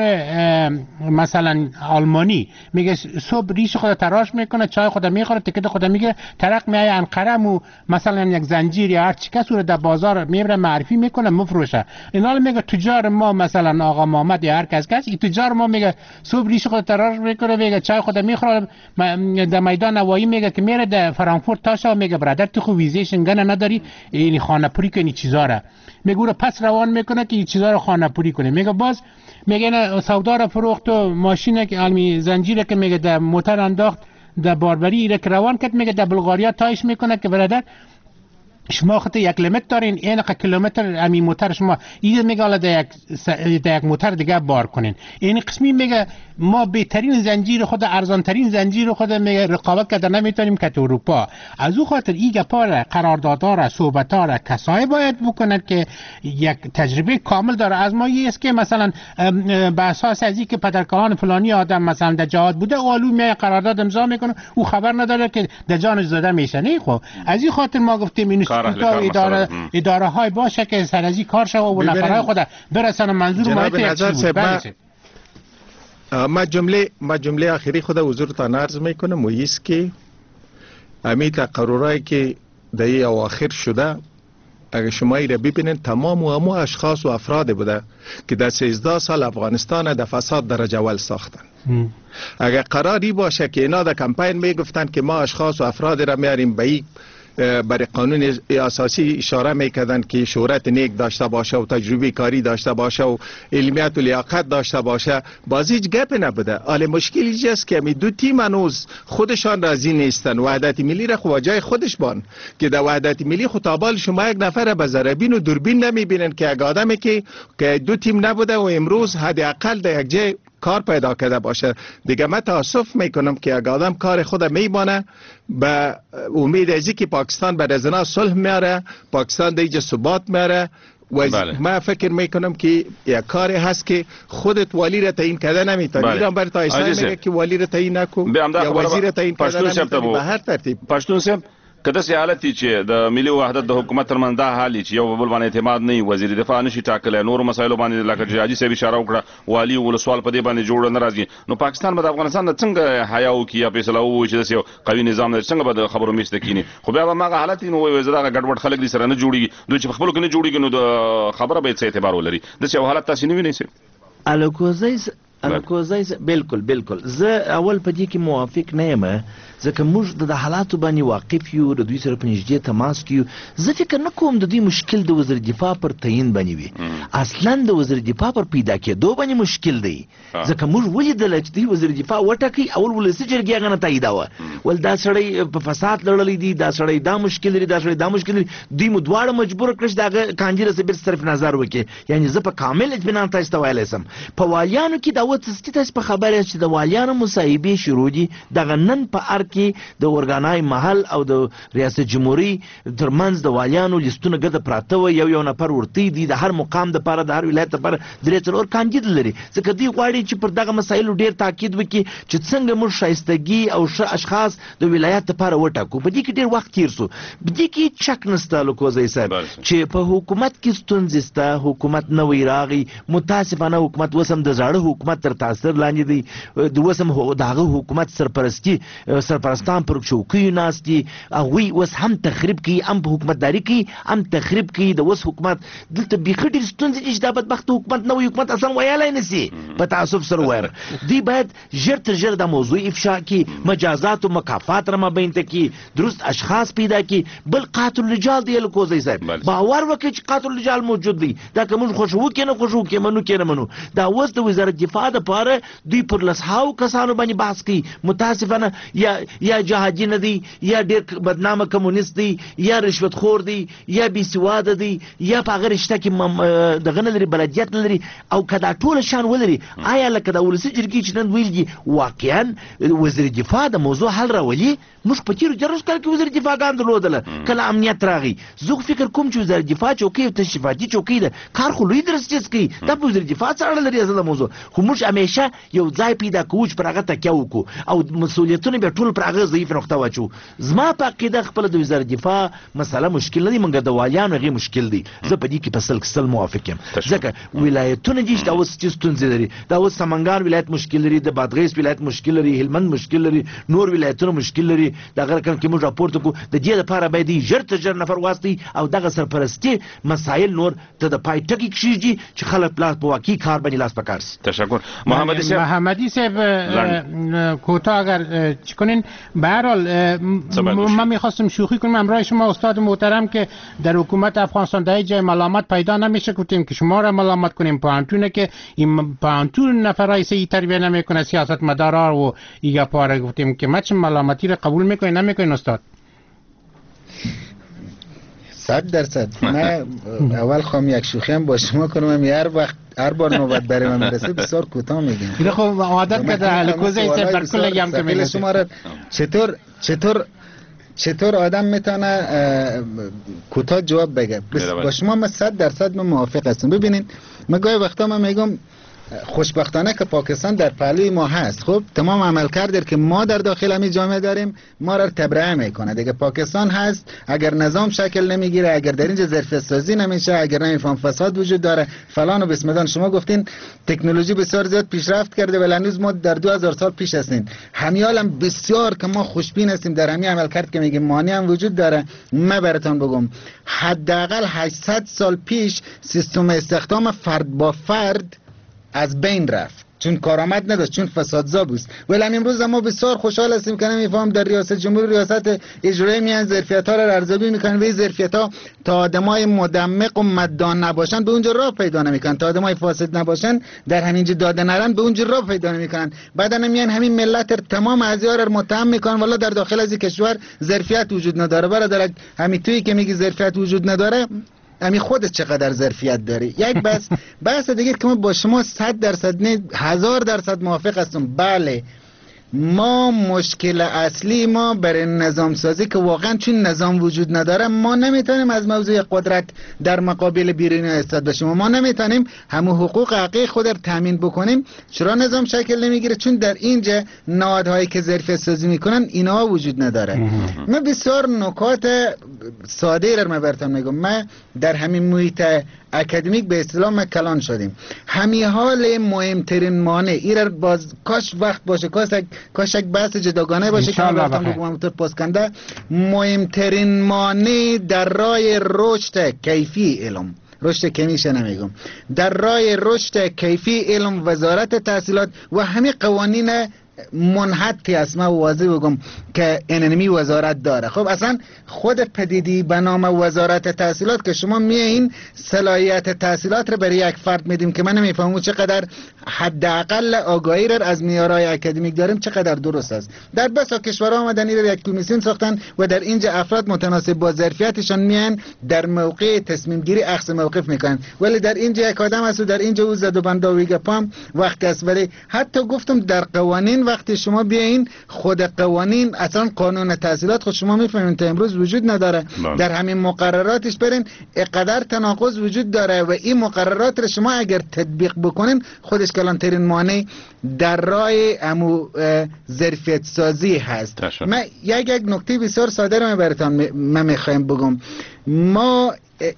مثلا آلمانی میگه صبح ریش خود تراش میکنه، چای خود میخوره، تکت خود میگیره، طرق میای انقره و مثلا یک زنجیر یا هر چی کس رو در بازار میبره معرفی میکنه مفروشه. اینا میگه تجار ما مثلا آقا محمد یا هر کس کس این تجار ما میگه صبح ریش خود تراش میکنه، میگه چای خود میخوره، در میدان نوایی میگه که میره در فرانکفورت تاشا میگه برادر تو خو ویزه شنگن نداری این خانه پوری کنی چیزا را میگه پس روان میکنه که این چیزا رو خانه پوری کنه. میگه باز میگه نه سودا رو فروخت و ماشینه که علمی زنجیره که میگه در موتر انداخت در باربری را که روان کرد، میگه در بلغاریا تایش میکنه که برادر شما خود یک لیمیت دارین، این کیلومتر امی موتر شما این میگه حالا در یک در یک موتر دیگه بار کنین. این قسمی میگه ما بهترین زنجیر خود ارزان ترین زنجیر خود میگه رقابت کرده نمیتونیم که تو اروپا. از او خاطر این گپا را قراردادها را صحبت‌ها را کسایی باید بکنند که یک تجربه کامل داره. از ما یه است که مثلا به اساس از اینکه پدرکهان فلانی آدم مثلا در جهاد بوده اولو می قرارداد امضا میکنه او خبر نداره که در جانش زده میشه. نه خب از این خاطر ما گفتیم این اداره اداره های باشه که سر از این کار شو و نفرای خود برسن منظور ما. ما جمله ما جمله آخری خود حضورتان عرض میکنم و ایست که امی تقررایی که در اواخر شده اگر شما ای را ببینید تمام و همه اشخاص و افراد بوده که در سیزده سال افغانستان در فساد درجه اول ساختن. اگر قراری باشه که اینا در کمپین میگفتن که ما اشخاص و افراد را میاریم به این برای قانون اساسی اشاره میکردن که شهرت نیک داشته باشه و تجربه کاری داشته باشه و علمیت و لیاقت داشته باشه، باز هیچ گپ نبوده. حال مشکل اینجاست که می دو تیم هنوز خودشان راضی نیستن. وحدت ملی را خو جای خودش بان که در وحدت ملی خطابال شما یک نفر به زربین و دوربین نمیبینن که یک آدمی که که دو تیم نبوده و امروز حداقل در یک جای کار پیدا کرده باشه. دیگه من تاسف میکنم که اگر آدم کار خود میبانه به امید ازی که پاکستان بعد از اینا صلح میاره، پاکستان دیگه ثبات میاره و بله. من فکر میکنم که یک کاری هست که خودت والی را تعیین کرده نمیتونی. ایران بر تایسته میگه که والی را تعیین نکن یا وزیر را تعیین کرده نمیتونی به هر ترتیب. پښتون صاحب کله سي حالت چې د ملي وحدت د حکومت ترمن دا حالي چې یو بل باندې اعتماد نه وزیر دفاع نشي ټاکل، نور مسایلو باندې لکه جاجي صاحب اشاره وکړه والي ولسوال په دې باندې جوړ نه راځي، نو پاکستان به د افغانستان د څنګه حیا او کیه فیصله وو چې د یو قوي نظام نه څنګه به د خبرو میسته کینی. خو بیا به ما حالت نو وي زړه غډوډ خلک دي سره نه جوړي، دوی چې خپل کې نه جوړيږي نو د خبره به څه اعتبار ولري. د څه حالت تاسو نه وینئ؟ الکوزیز الکوزای بالکل بالکل زه اول په دې کې موافق نه یم ځکه موږ د حالاتو باندې واقف یو د دوی سره په نږدې تماس کې یو زه فکر نه کوم د دوی مشکل د وزیر دفاع پر تعیین باندې وي اصلا د وزیر دفاع پر پیدا کېدو باندې مشکل دی ځکه موږ ولیدل چې دوی وزیر دفاع وټاکي اول ولسي جرګې هغه نه تاییداوه ول دا سړی په فساد لړلی دی دا سړی دا مشکل لري دا سړی دا مشکل لري دوی مو دواړه مجبور کړل چې دغه کاندید سره صرف نظر وکړي یعنی زه په کامل اطمینان تاسو ته ویلی سم په والیانو کې دا وڅ تاسو په خبره چې د والیانو مصاحبې شروع دي دغه نن په ار کې د اورګانای محل او د ریاست جمهوریت ترمنځ د والیانو لیستونه ګډه پراته و یو یو نفر ورته دي د هر مقام د لپاره د هر ولایت لپاره درې څلور کاندید لري ځکه دوی غواړي چې پر دغه مسایلو ډیر تاکید وکړي چې څنګه موږ شایستګي او ښه اشخاص د ولایت لپاره وټاکو په دې کې ډیر وخت تیر سو په دې کې چک نسته لکوزی صاحب چې په حکومت کې ستونزې سته حکومت نوی راغی متاسفانه حکومت وسم د زاړه حکومت تر تاثیر لاندې دی د وسم دغه حکومت سرپرستی سرپرستان پر چوکیو ناست دي هغوی اوس هم تخریب کوي هم په حکومتداري کوي هم تخریب کوي د اوس حکومت دلته بیخي ډېر ستونزې دي چې دا بدبخت حکومت نوی حکومت اصلا ویلی نه سي په تعصب سره وویل دوی باید ژر تر ژر دا موضوع افشا کړي مجازات و مکافات را مابین ته کړي درست اشخاص پیدا کړي بل قاتل الرجال دی لکوزی صاحب باور وکړي چې قاتل الرجال موجود دی دا که موږ خوښوو کې نه خوښوو کې منو کې نه منو دا اوس د وزارت دفاع دپاره دوی پر لسهاو کسانو باندې بحث کوي متاسفانه یا یا جهادي نه دی یا ډېر بدنامه کمونیست دی یا رشوت خور دی یا بې سواده دی یا په هغه رشته کې دغه نه لري بلدیت نه لري او که دا ټوله شان ولري آیا لکه د ولسي جرګې چې نن ویل دي واقعا وزیر دفاع د موضوع حل راولي موږ په تېرو دیارلسو کال کې وزیر دفاعګان درلودله کله امنیت راغی زه فکر کوم چې وزیر دفاع چوکۍ تشریفاتي چوکۍ ده کار خو لوی درسچیز کوي دا په وزیر دفاع څه اړه لري اصل موضوع خو موږ همیشه یو ځای پیدا کوو چې پر هغه تکیه وکړو او مسؤلیتونه بیا ټول پر هغه ضعیف نقطه واچو زما په عقیده خپله د وزارت دفاع مسله مشکل نه دي مګر د والیانو هغې مشکل دی زه په دې کې په سل سل موافق یم ځکه ولایتونه دي چې دا اوس چې ستونزې لري دا اوس سمنګان ولایت مشکل لري د بادغیس ولایت مشکل لري هلمند مشکل لري نور ولایتونه مشکل لري دغه رقم کې موږ راپورټ وکړو د دې لپاره باید ژر تر ژر نفر واستي او دغه سرپرستي مسایل نور ته د پای ټکي کښېږدي چې خلک لاس په واقعي کار باندې لاس په کار سي تشکر محمدی صاحب محمدی صاحب کوتاه اگر چکنین به هر حال من میخواستم شوخی کنم همراه شما استاد محترم که در حکومت افغانستان در جای ملامت پیدا نمیشه گفتیم که شما را ملامت کنیم پانتونه که این پانتون نفرای سی تربیه نمیکنه سیاست مدارا و ایگا پاره گفتیم که ما چه ملامتی را قبول میکنین نمیکنین استاد صد درصد من اول خواهم یک شوخی هم با شما کنم هر وقت هر بار نوبت برای من میرسه بسیار کوتاه میگم دیگه خب عادت کرده الکوزه ایسه در کل گم که میرسه شما را چطور چطور چطور آدم میتونه کوتاه جواب بگه با شما من صد درصد من موافق هستم ببینین من گاهی وقتا من میگم خوشبختانه که پاکستان در پهلوی ما هست خب تمام عملکرد که ما در داخل همین جامعه داریم ما را تبرئه میکنه دیگه پاکستان هست اگر نظام شکل نمیگیره اگر در اینجا ظرفیت سازی نمیشه اگر نمیفهم فساد وجود داره فلان و بسم الله شما گفتین تکنولوژی بسیار زیاد پیشرفت کرده ولی هنوز ما در دو هزار سال پیش هستیم همیالم بسیار که ما خوشبین هستیم در همین عملکرد که میگیم مانع هم وجود داره من براتون بگم حداقل هشتصد سال پیش سیستم استخدام فرد با فرد از بین رفت چون کارآمد نداشت چون فسادزا بود ولی امروز ما بسیار خوشحال هستیم که نمیفهم در ریاست جمهوری ریاست اجرایی میان ظرفیت‌ها را ارزیابی میکنن و این ظرفیت‌ها تا آدمای مدمق و مدان نباشن به اونجا راه پیدا نمیکنن تا آدمای فاسد نباشن در همینجا داده نرن به اونجا راه پیدا نمیکنن بعدا میان همین ملت تمام اعضا را متهم میکنن والا در داخل از کشور ظرفیت وجود نداره برادر همین تویی که میگی ظرفیت وجود نداره امی خودت چقدر ظرفیت داری یک بس بحث دیگه که ما با شما صد درصد نه هزار درصد موافق هستم بله ما مشکل اصلی ما برای نظام سازی که واقعا چون نظام وجود نداره ما نمیتونیم از موضوع قدرت در مقابل بیرونی استاد باشیم ما نمیتونیم همون حقوق حقیقی خود را تامین بکنیم چرا نظام شکل نمیگیره چون در اینجا نهادهایی که ظرفیت سازی میکنن اینها وجود نداره من بسیار نکات ساده را براتون میگم من در همین محیط اکادمیک به اصطلاح ما کلان شدیم همین حال مهمترین مانع ایرار باز کاش وقت باشه کاش کاش یک بحث جداگانه باشه که براتون بگم تو پاسکنده مهمترین مانع در راه رشد کیفی علم رشد کمیش نمیگم، در راه رشد کیفی علم وزارت تحصیلات و همه قوانین منحتی است. ما واضح بگم که انمی وزارت داره. خب اصلا خود پدیدی به نام وزارت تحصیلات که شما میایین صلاحیت تحصیلات رو برای یک فرد میدیم که من نمیفهمم چقدر حداقل آگاهی را از معیارهای اکادمیک داریم چقدر درست است. در بسا کشورها آمدن این یک کمیسیون ساختن و در اینجا افراد متناسب با ظرفیتشان میان در موقع تصمیم گیری اخذ موقف میکنن، ولی در اینجا یک آدم است و در اینجا او زد و بنده و ویگپام وقت است. ولی حتی گفتم در قوانین وقتی شما بیاین خود قوانین اصلا قانون تحصیلات خود شما میفهمین تا امروز وجود نداره. بله. در همین مقرراتش برین اقدر تناقض وجود داره و این مقررات رو شما اگر تطبیق بکنین خودش کلانترین مانع در راه امو ظرفیت سازی هست. من یک یک نکته بسیار ساده رو براتون من میخوایم بگم. ما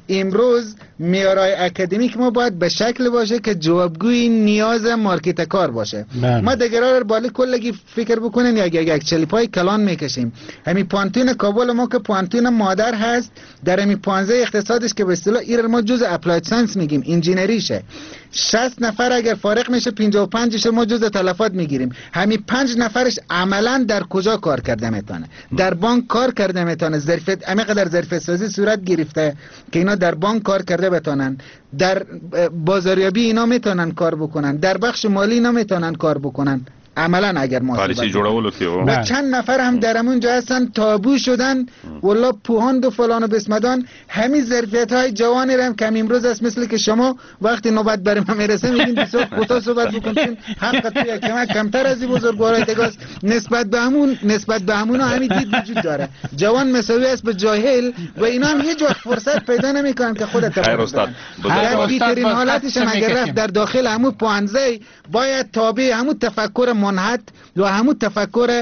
امروز معیارهای اکادمیک ما باید به شکل باشه که جوابگوی نیاز مارکت کار باشه. بله. ما دیگرها رو بالا کلگی فکر بکنین یک یک یک چلیپای کلان میکشیم. همین پانتون کابل ما که پانتون مادر هست در همین پانزده اقتصادش که به اصطلاح ایران ما جز اپلاید ساینس میگیم انجینریشه. شصت نفر اگر فارغ میشه پنجاه و پنج ما جز تلفات میگیریم. همین پنج نفرش عملا در کجا کار کرده میتونه؟ در بانک کار کرده میتونه. ظرفیت همه قدر ظرفیت سازی صورت گرفته که اینا در بانک کار کرده بتونن، در بازاریابی اینا میتونن کار بکنن، در بخش مالی اینا میتونن کار بکنن عملا اگر ما پالیسی جوړولو کې و چند نفر هم در همون جا هستن تابو شدن والله پوهاند و فلان و بسمدان. همین ظرفیت های جوانی رو هم کم امروز است مثل که شما وقتی نوبت بر ما میرسه میگین بسیار کوتاه صحبت بکنین حق تو یک کمک کمتر از این بزرگوارای تگاس نسبت به همون نسبت به همون همین دید وجود داره. جوان مساوی است به جاهل و اینا هم هیچ وقت فرصت پیدا نمیکنن که خودت خیر استاد در بیترین حالتش هم اگر رفت در داخل همون پانزده باید تابع همون تفکر منحت و همون تفکر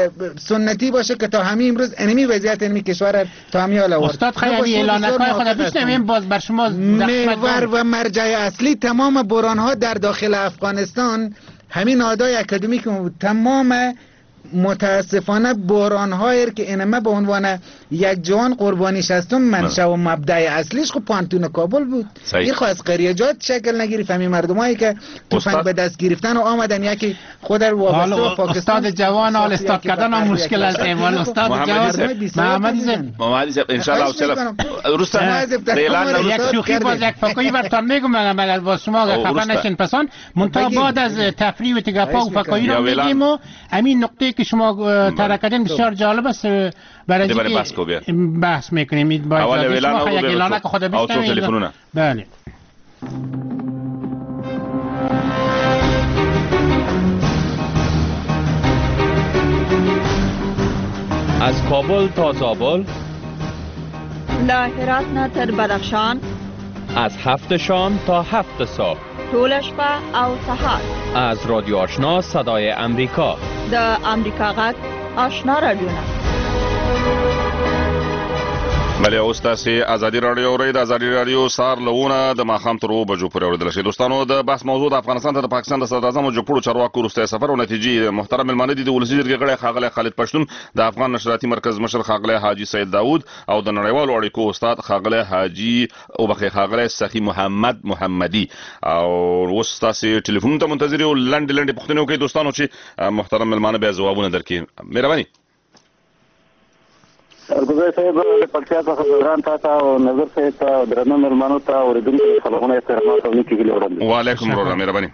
سنتی باشه که تا همین امروز انمی وضعیت انمی کشور تا همین حال آورد. استاد خیلی اعلانات خود بشنویم باز بر شما محور و مرجع اصلی تمام بحران ها در داخل افغانستان همین آدای اکادمیک بود. تمام متاسفانه بحران هایی که اینما به عنوان یک جوان قربانیش هستم منشأ و مبدأ اصلیش خب پانتون کابل بود. این خو از قریجات شکل نگیری فهمی مردمایی که تفنگ به دست گرفتن و آمدن یکی خود در وابسته و پاکستان استاد جوان حال استاد کردن هم مشکل است. اول استاد جوان محمدی زن محمدی زن ان شاء الله سلام رستم اعلان یک شوخی باز یک فکری براتون میگم مگر با شما خفه نشین پسان منتها بعد از تفریح و تگاپا و فکری رو میگیم و همین نقطه که شما طرح کردین بسیار جالب است برای اینکه بحث میکنیم. باید شما یک اعلانه که خود بشنوید. بله از کابل تا زابل، له هرات نه تر بدخشان، از هفت شام تا هفت صبح، ټول شپه او سهار، از رادیو آشنا صدای امریکا، د امریکا غږ آشنا رادیو. بله اوس تاسو ازادي رادیو اورئ. د ازادي رادیو سار لونه د ماخام تر و بجو پورې اوریدل شي. دوستانو د بحث موضوع د افغانستان ته د پاکستان د صدر اعظم او جوړو چارواکو وروسته سفر او نتیجې محترم ملمانه دي د ولسی جرګې غړي خاغله خالد پښتون، د افغان نشراتي مرکز مشر خاغله حاجی سید داوود او د نړیوالو اړیکو استاد خاغله حاجی او بخې خاغله سخی محمد محمدي. او اوس تاسو ټلیفون ته منتظر یو لنډ لنډ پوښتنې وکړئ دوستانو چې محترم ملمانه به جوابونه درکړي. مهرباني. ارګوزای صاحب د پکتیا څخه ځان تاسو او نظر صاحب ته درنه ملمانو ته اوریدونکو خبرونه احترامات او نیکی ګلو وړاندې. وعلیکم السلام. مهرباني.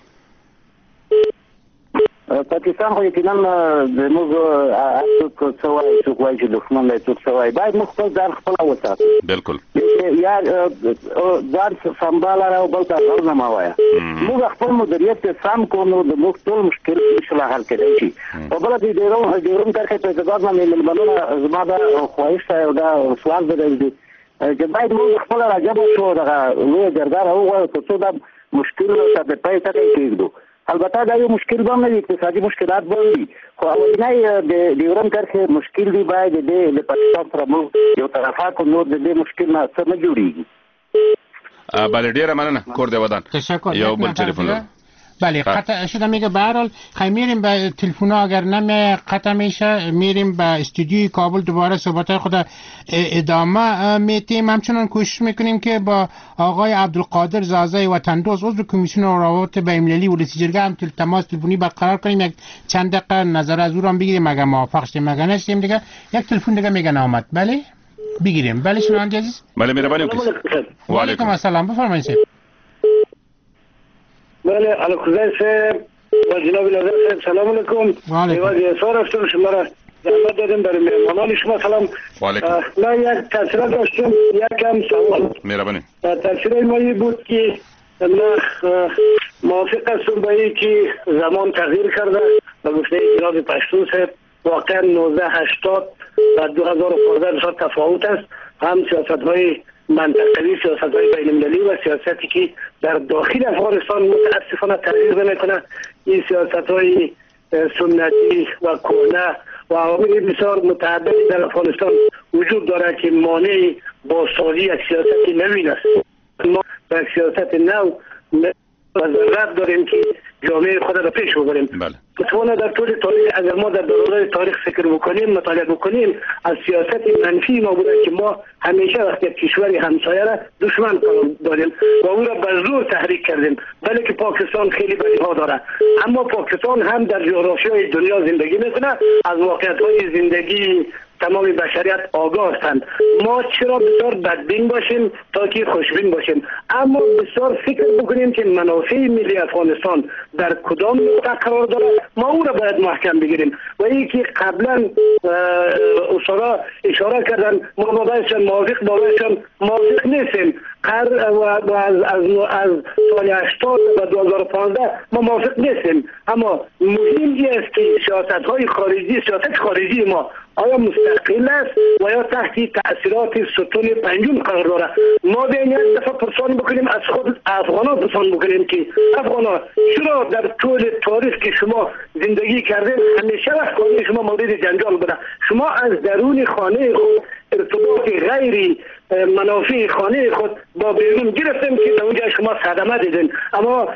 پاکستان خو یقینا د موږ اصل څه وایي چې وایي چې دښمن دی څه وایي باید موږ خپل ځان خپل وساتو. بالکل یا ځان سمبال راو بل ته نه ما وایي موږ خپل مدیریت سم کوو د موږ ټول مشکل انشاءالله حل کېدای شي. او بل دې ډیرو ډیرو کارکې په ځګر باندې ملمنونه زما دا خواهش او دا سوال دی چې باید موږ خپل راجب شو دا لوی جرګه راوغواړو چې دا مشکل ته د پای ته کېږدو. البته دا یو مشکل به نه وي، اقتصادي مشکلات به وي، خو اولنی د ډیورنډ کرښې مشکل دی باید د پاکستان سره موږ یو طرفات نور د دې مشکل نه څه نه جوړېږي. بله ډېره مننه. کور دې ودان. یو بل ټلیفون لرو. بله قطع شده میگه به هر حال خیلی میریم به تلفن اگر نمی قطع میشه میریم به استودیوی کابل دوباره صحبت خود ادامه میتیم. همچنان کوشش میکنیم که با آقای عبدالقادر زازای وطندوز عضو کمیسیون روابط بین‌المللی ولسی جرگه هم تماس تلفنی برقرار کنیم، یک چند دقیقه نظر از او را بگیریم اگر موافق شدیم اگر نشدیم دیگه یک تلفن دیگه میگن آمد. بله بگیریم. بله شنوانده عزیز. بله مهربانی وکیل. و علیکم السلام بفرمایید. بله علیکم صاحب و جناب نظر صاحب سلام علیکم. ایواز احسان هستم شما را زحمت دادیم برای مهمانان شما سلام. و علیکم. من یک تاثیرات داشتم یکم سوال. مهربانی. تاثیرات ما این بود که من موافق هستم با این که زمان تغییر کرده و گفته جناب پشتون صاحب واقعا نوزده هشتاد و دو هزار و پانزده بسیار تفاوت است. هم سیاست های منطقوی، سیاست های بین المللی و سیاستی که در داخل افغانستان متاسفانه تغییر نمیکنه. این سیاست های سنتی و کهنه و عوامل بسیار متعددی در افغانستان وجود دارد که مانع بازسازی یک سیاست نوین است. ما به سیاست نو ضرورت داریم که جامعه خود را پیش ببریم. بله. متوانا در طول تاریخ اگر ما در دوران تاریخ فکر بکنیم مطالعه بکنیم از سیاست منفی ما بوده که ما همیشه وقتی کشور همسایه را دشمن قرار دادیم و او را به زور تحریک کردیم. بله که پاکستان خیلی بدیها داره اما پاکستان هم در جغرافیای دنیا زندگی میکنه، از واقعیت‌های زندگی تمام بشریت آگاه هستند. ما چرا بسیار بدبین باشیم تا که خوشبین باشیم؟ اما بسیار فکر بکنیم که منافع ملی افغانستان در کدام نقطه قرار داره، ما او را باید محکم بگیریم. و این که قبلا اصلا اشاره کردن ما بابایشان موافق بابایشان موافق نیستیم قرار و از, از, از سال هشتاد و دو هزار و پانزده ما موافق نیستیم. اما مهم است که سیاست های خارجی سیاست خارجی ما آیا مستقل است و یا تحت تأثیرات ستون پنجم قرار داره؟ ما بیاین یک دفعه پرسان بکنیم از خود افغانا پرسان بکنیم که افغانا چرا در طول تاریخ که شما زندگی کردین همیشه وقت خانه شما مورد جنجال بوده؟ شما از درون خانه خود ارتباط غیری منافع خانه خود با بیرون گرفتیم که در اونجا شما صدمه دیدین. اما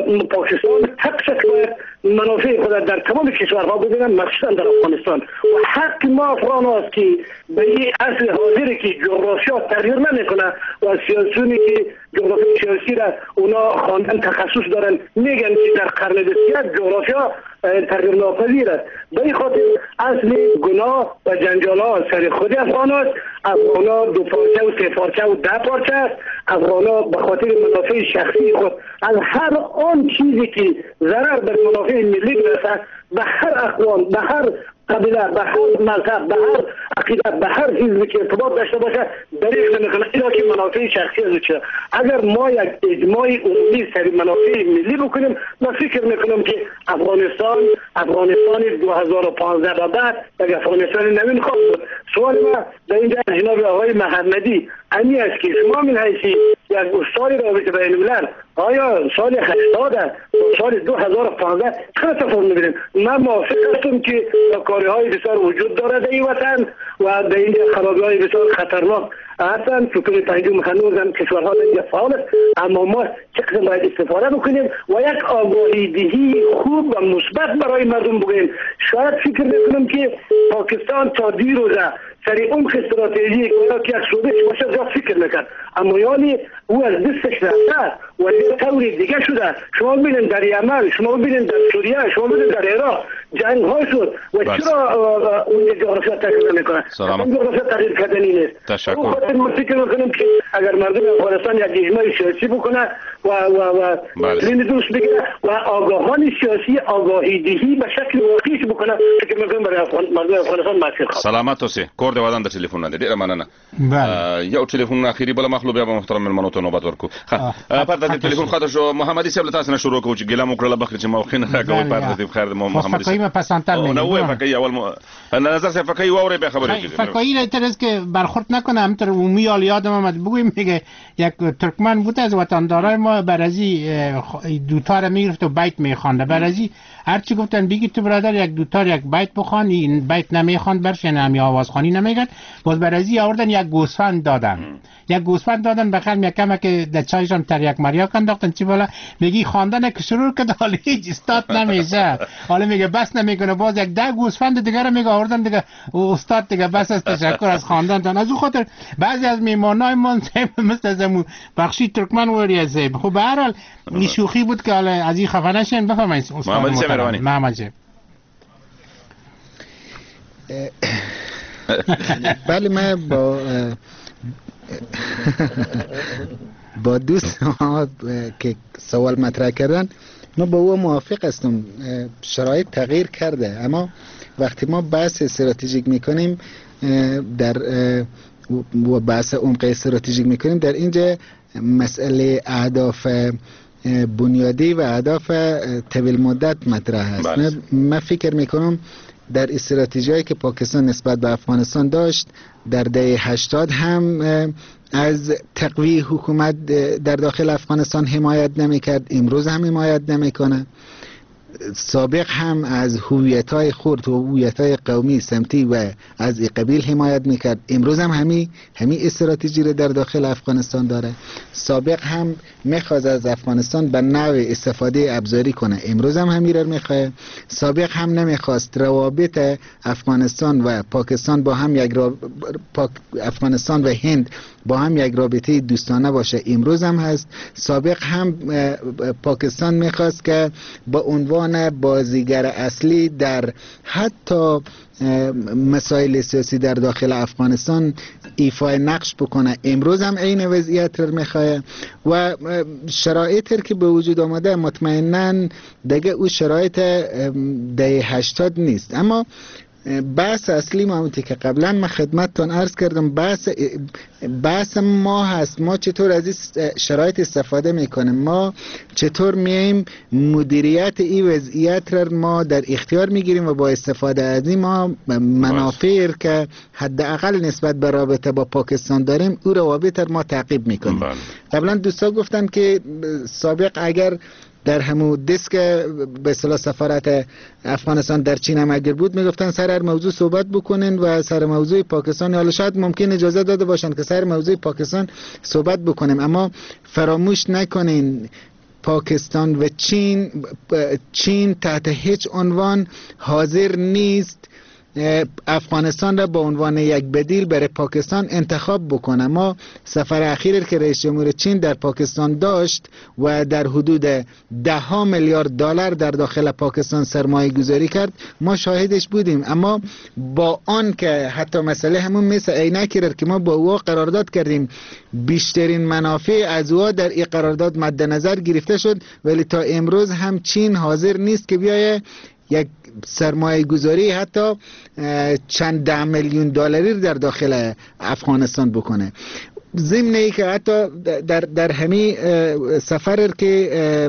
پاکستان حقیقت باید منافع خود در تمام کشورها ببینن، مخصوصا در افغانستان. و حق ما افغان است که به این اصل حاضری که جغرافیا تغییر نمیکنه و سیاسیونی که جغرافیا سیاسی را اونا خواندن تخصص دارن میگن که در قرن بیست جغرافیا تغییر ناپذیر است. به این خاطر اصل گناه و جنجال ها سر خود افغان است. افغان ها دو پارچه و سه پارچه و ده پارچه است. افغان ها به خاطر منافع شخصی خود از هر آن چیزی که ضرر به منافع ملی برسد به هر اقوام، به هر قبیله، به هر مذهب، به هر عقیده، به هر حزبی که ارتباط داشته باشه دریغ نمیکنه. اینا که منافع شخصی از چه؟ اگر ما یک اجماع عمومی سر منافع ملی بکنیم، من فکر میکنم که افغانستان افغانستان دو هزار و پانزده به بعد یک افغانستان نوین خواهد بود. سوال ما در اینجا جناب آقای محمدی امی است که شما من حیثی یک استاد رابطه بین الملل آیا سال هشتاد سال دو هزار و پانزده چه تفاوت می‌بینیم؟ من موافق هستم که کارهای بسیار وجود دارد در این وطن و در اینجا خرابی‌های بسیار خطرناک هستند. ستون پنجم هنوز هم کشورها در اینجا فعال است، اما ما چقدر باید استفاده بکنیم و یک آگاهی دهی خوب و مثبت برای مردم بگوییم. شاید فکر میکنم که پاکستان تا دیروزه سر اون استراتژی که یک سودش باشه زیاد فکر میکرد، اما یعنی او از دستش رفته و در طور دیگه شده. شما ببینید در یمن، شما ببینید در سوریه، شما ببینید در عراق جنگ ها شد و چرا اون جغرافیا تغییر نمیکنه؟ اون جغرافیا تغییر کردنی نیست. تشکر. ما فکر میکنم که اگر مردم افغانستان یک اجماع سیاسی بکنه و و و دین دوست بگیره و آگاهان سیاسی آگاهی دهی به شکل واقعی بکنه، فکر میکنم برای افغان مردم افغانستان مسیر خواهد. سلامت اوسئ. کور د ودان د ټلیفون نه ډیره مننه. یو ټلیفون اخیری بل مخلو بیا به محترم ملمنو ته نوبت ورکو. پرته د ټلیفون خاطر شو محمدي صاحب تاسو نه شروع کوو چې ګلم وکړه بخښه چې موخین راغوي پرته د خیر محمدي صاحب. فکر پسندتر نه وای فکر اول نظر صاحب فکر وره به خبره کیږي. فکر را ترس که برخورد نکنه همتر عمومی یادم آمد بگویم میگه یک ترکمن بود از وطندارای ما برازی دوتا را میگرفت و بیت میخوانده. برازی هرچی گفتن بگی تو برادر یک دوتا یک بیت بخوان، این بیت نمیخواند برش، یعنی همی آوازخوانی نمی میگن. باز برازی آوردن یک گوسفند دادن یک گوسفند دادن بخیر یک کمه که در چایشان تریاک مریاک انداختن چی بالا میگی خواندن که شروع کرد حالا هیچ استاد نمیشه حالا میگه بس نمیکنه باز یک ده گوسفند دیگه میگه آوردن دیگه استاد دیگه بس است تشکر از خواندن. از اون خاطر بعضی از میمانای من مثل زمو بخشی ترکمن وری زیب. خب به هر حال این شوخی بود که حالا از این خفه نشین. بفرمایید استاد محمد محمد. بله من با با دوست ها که سوال مطرح کردن ما با او موافق هستم. شرایط تغییر کرده اما وقتی ما بحث استراتژیک میکنیم در و بحث عمق استراتژیک میکنیم در اینجا مسئله اهداف بنیادی و اهداف طویل مدت مطرح است. من فکر میکنم در استراتژیایی که پاکستان نسبت به افغانستان داشت در دهه هشتاد هم از تقویه حکومت در داخل افغانستان حمایت نمیکرد، امروز هم حمایت نمیکنه. سابق هم از هویت‌های خرد و هویت‌های قومی سمتی و از این قبیل حمایت میکرد، امروز هم همین همین استراتژی رو در داخل افغانستان داره. سابق هم میخواست از افغانستان به نوع استفاده ابزاری کنه، امروز هم همین رو میخواد. سابق هم نمیخواست روابط افغانستان و پاکستان با هم یک را... پاک... افغانستان و هند با هم یک رابطه دوستانه باشه، امروز هم هست. سابق هم پاکستان میخواست که با عنوان بازیگر اصلی در حتی مسائل سیاسی در داخل افغانستان ایفای نقش بکنه، امروز هم این وضعیت رو میخواه و شرایطی که به وجود آمده مطمئناً دیگه او شرایط دهه هشتاد نیست. اما بحث اصلی ما همونتی که قبلا من خدمتتون عرض کردم بحث بحث ما هست، ما چطور از این شرایط استفاده میکنیم، ما چطور میایم مدیریت این وضعیت را ما در اختیار میگیریم و با استفاده از این ما منافع که حداقل نسبت به رابطه با پاکستان داریم او روابط را ما تعقیب میکنیم. قبلا دوستا گفتن که سابق اگر در همون دسک به اصطلاح سفارت افغانستان در چین هم اگر بود میگفتن سر هر موضوع صحبت بکنین و سر موضوع پاکستان حالا شاید ممکن اجازه داده باشن که سر موضوع پاکستان صحبت بکنیم، اما فراموش نکنین پاکستان و چین چین تحت هیچ عنوان حاضر نیست افغانستان را به عنوان یک بدیل برای پاکستان انتخاب بکنه. ما سفر اخیری که رئیس جمهور چین در پاکستان داشت و در حدود ده ها میلیارد دلار در داخل پاکستان سرمایه گذاری کرد ما شاهدش بودیم. اما با آن که حتی مسئله همون مثل عینکی را که ما با او قرارداد کردیم بیشترین منافع از او در این قرارداد مد نظر گرفته شد، ولی تا امروز هم چین حاضر نیست که بیایه یک سرمایه گذاری حتی چند ده میلیون دلاری در داخل افغانستان بکنه. ضمن ای که حتی در در همین سفر که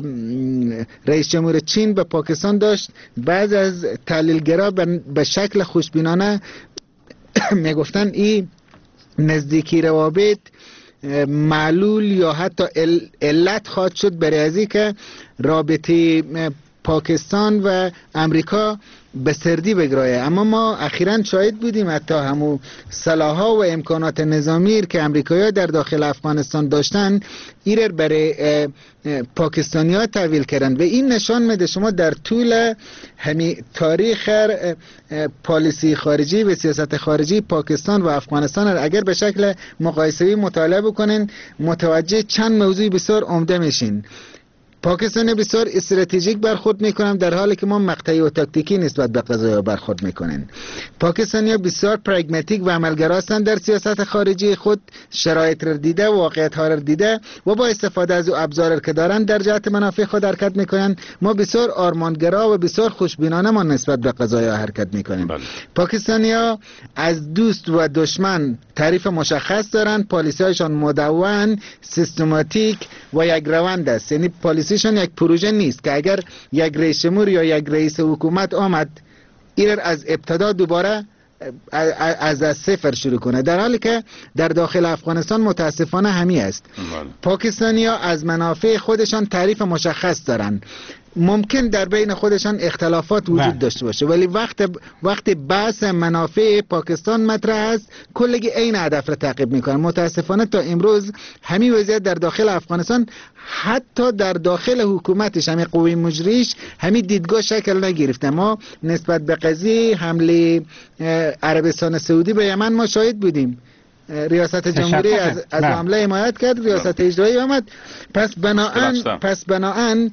رئیس جمهور چین به پاکستان داشت بعض از تحلیلگرا به شکل خوشبینانه میگفتن این نزدیکی روابط معلول یا حتی علت خواهد شد برای ازی که رابطه پاکستان و امریکا به سردی بگرایه. اما ما اخیراً شاهد بودیم حتی همون سلاح‌ها و امکانات نظامی که امریکایی‌ها در داخل افغانستان داشتن ایرر برای پاکستانی‌ها تحویل کردن و این نشان میده شما در طول همین تاریخ پالیسی خارجی و سیاست خارجی پاکستان و افغانستان اگر به شکل مقایسه‌ای مطالعه بکنین متوجه چند موضوع بسیار عمده میشین. پاکستان بسیار استراتژیک برخورد میکنن در حالی که ما مقطعی و تاکتیکی نسبت به قضایا برخورد میکنن. پاکستانی‌ها بسیار پرگماتیک و عملگرا هستند در سیاست خارجی خود، شرایط را دیده، واقعیت ها را دیده و با استفاده از ابزار که دارن در جهت منافع خود حرکت میکنن. ما بسیار آرمانگرا و بسیار خوشبینانه ما نسبت به قضایا حرکت میکنیم. پاکستانی‌ها از دوست و دشمن تعریف مشخص دارن، پالیسی‌هاشون مدون، سیستماتیک و یک روند است. یعنی پالیسیشون یک پروژه نیست که اگر یک رئیس جمهور یا یک رئیس حکومت آمد ایرر از ابتدا دوباره از از صفر شروع کنه، در حالی که در داخل افغانستان متاسفانه همی است. پاکستانی ها از منافع خودشان تعریف مشخص دارن. ممکن در بین خودشان اختلافات وجود داشته باشه، ولی وقت وقت بحث منافع پاکستان مطرح است کلگی این هدف را تعقیب میکنن. متاسفانه تا امروز همین وضعیت در داخل افغانستان، حتی در داخل حکومتش، همین قوی مجریش همین دیدگاه شکل نگرفته. ما نسبت به قضیه حمله عربستان سعودی به یمن ما شاهد بودیم، ریاست جمهوری از از حمله حمایت کرد، ریاست اجرایی آمد. پس بناهن پس بناهن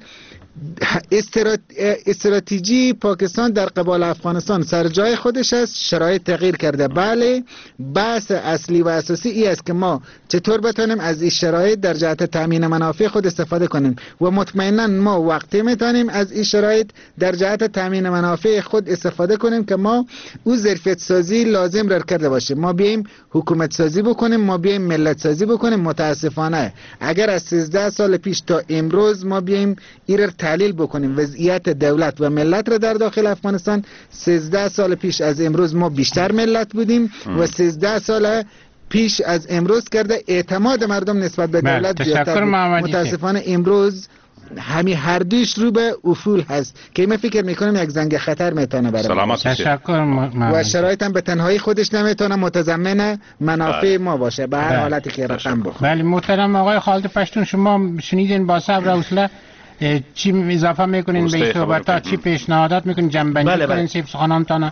استراتژی پاکستان در قبال افغانستان سر جای خودش است، شرایط تغییر کرده. بله، بحث اصلی و اساسی ای است که ما چطور بتونیم از این شرایط در جهت تامین منافع خود استفاده کنیم و مطمئنا ما وقتی میتونیم از این شرایط در جهت تامین منافع خود استفاده کنیم که ما او ظرفیت سازی لازم را کرده باشیم. ما بیایم حکومت سازی بکنیم، ما بیایم ملت سازی بکنیم. متاسفانه اگر از سیزده سال پیش تا امروز ما بیایم این تحلیل بکنیم وضعیت دولت و ملت را در داخل افغانستان، سیزده سال پیش از امروز ما بیشتر ملت بودیم و سیزده سال پیش از امروز کرده اعتماد مردم نسبت به دولت زیادتر بود. متاسفانه امروز همین هر دویش رو به افول هست که من فکر میکنم یک زنگ خطر میتونه برای تشکر و شرایط هم به تنهایی خودش نمیتونه متضمن منافع ما باشه به هر حالتی که رقم بخوره. بله محترم آقای خالد پشتون، شما شنیدین با صبر و حوصله چی اضافه میکنین به این صحبت‌ها، چی پیشنهادات میکنین، جنبندی بله کنین سیب سخنانتان؟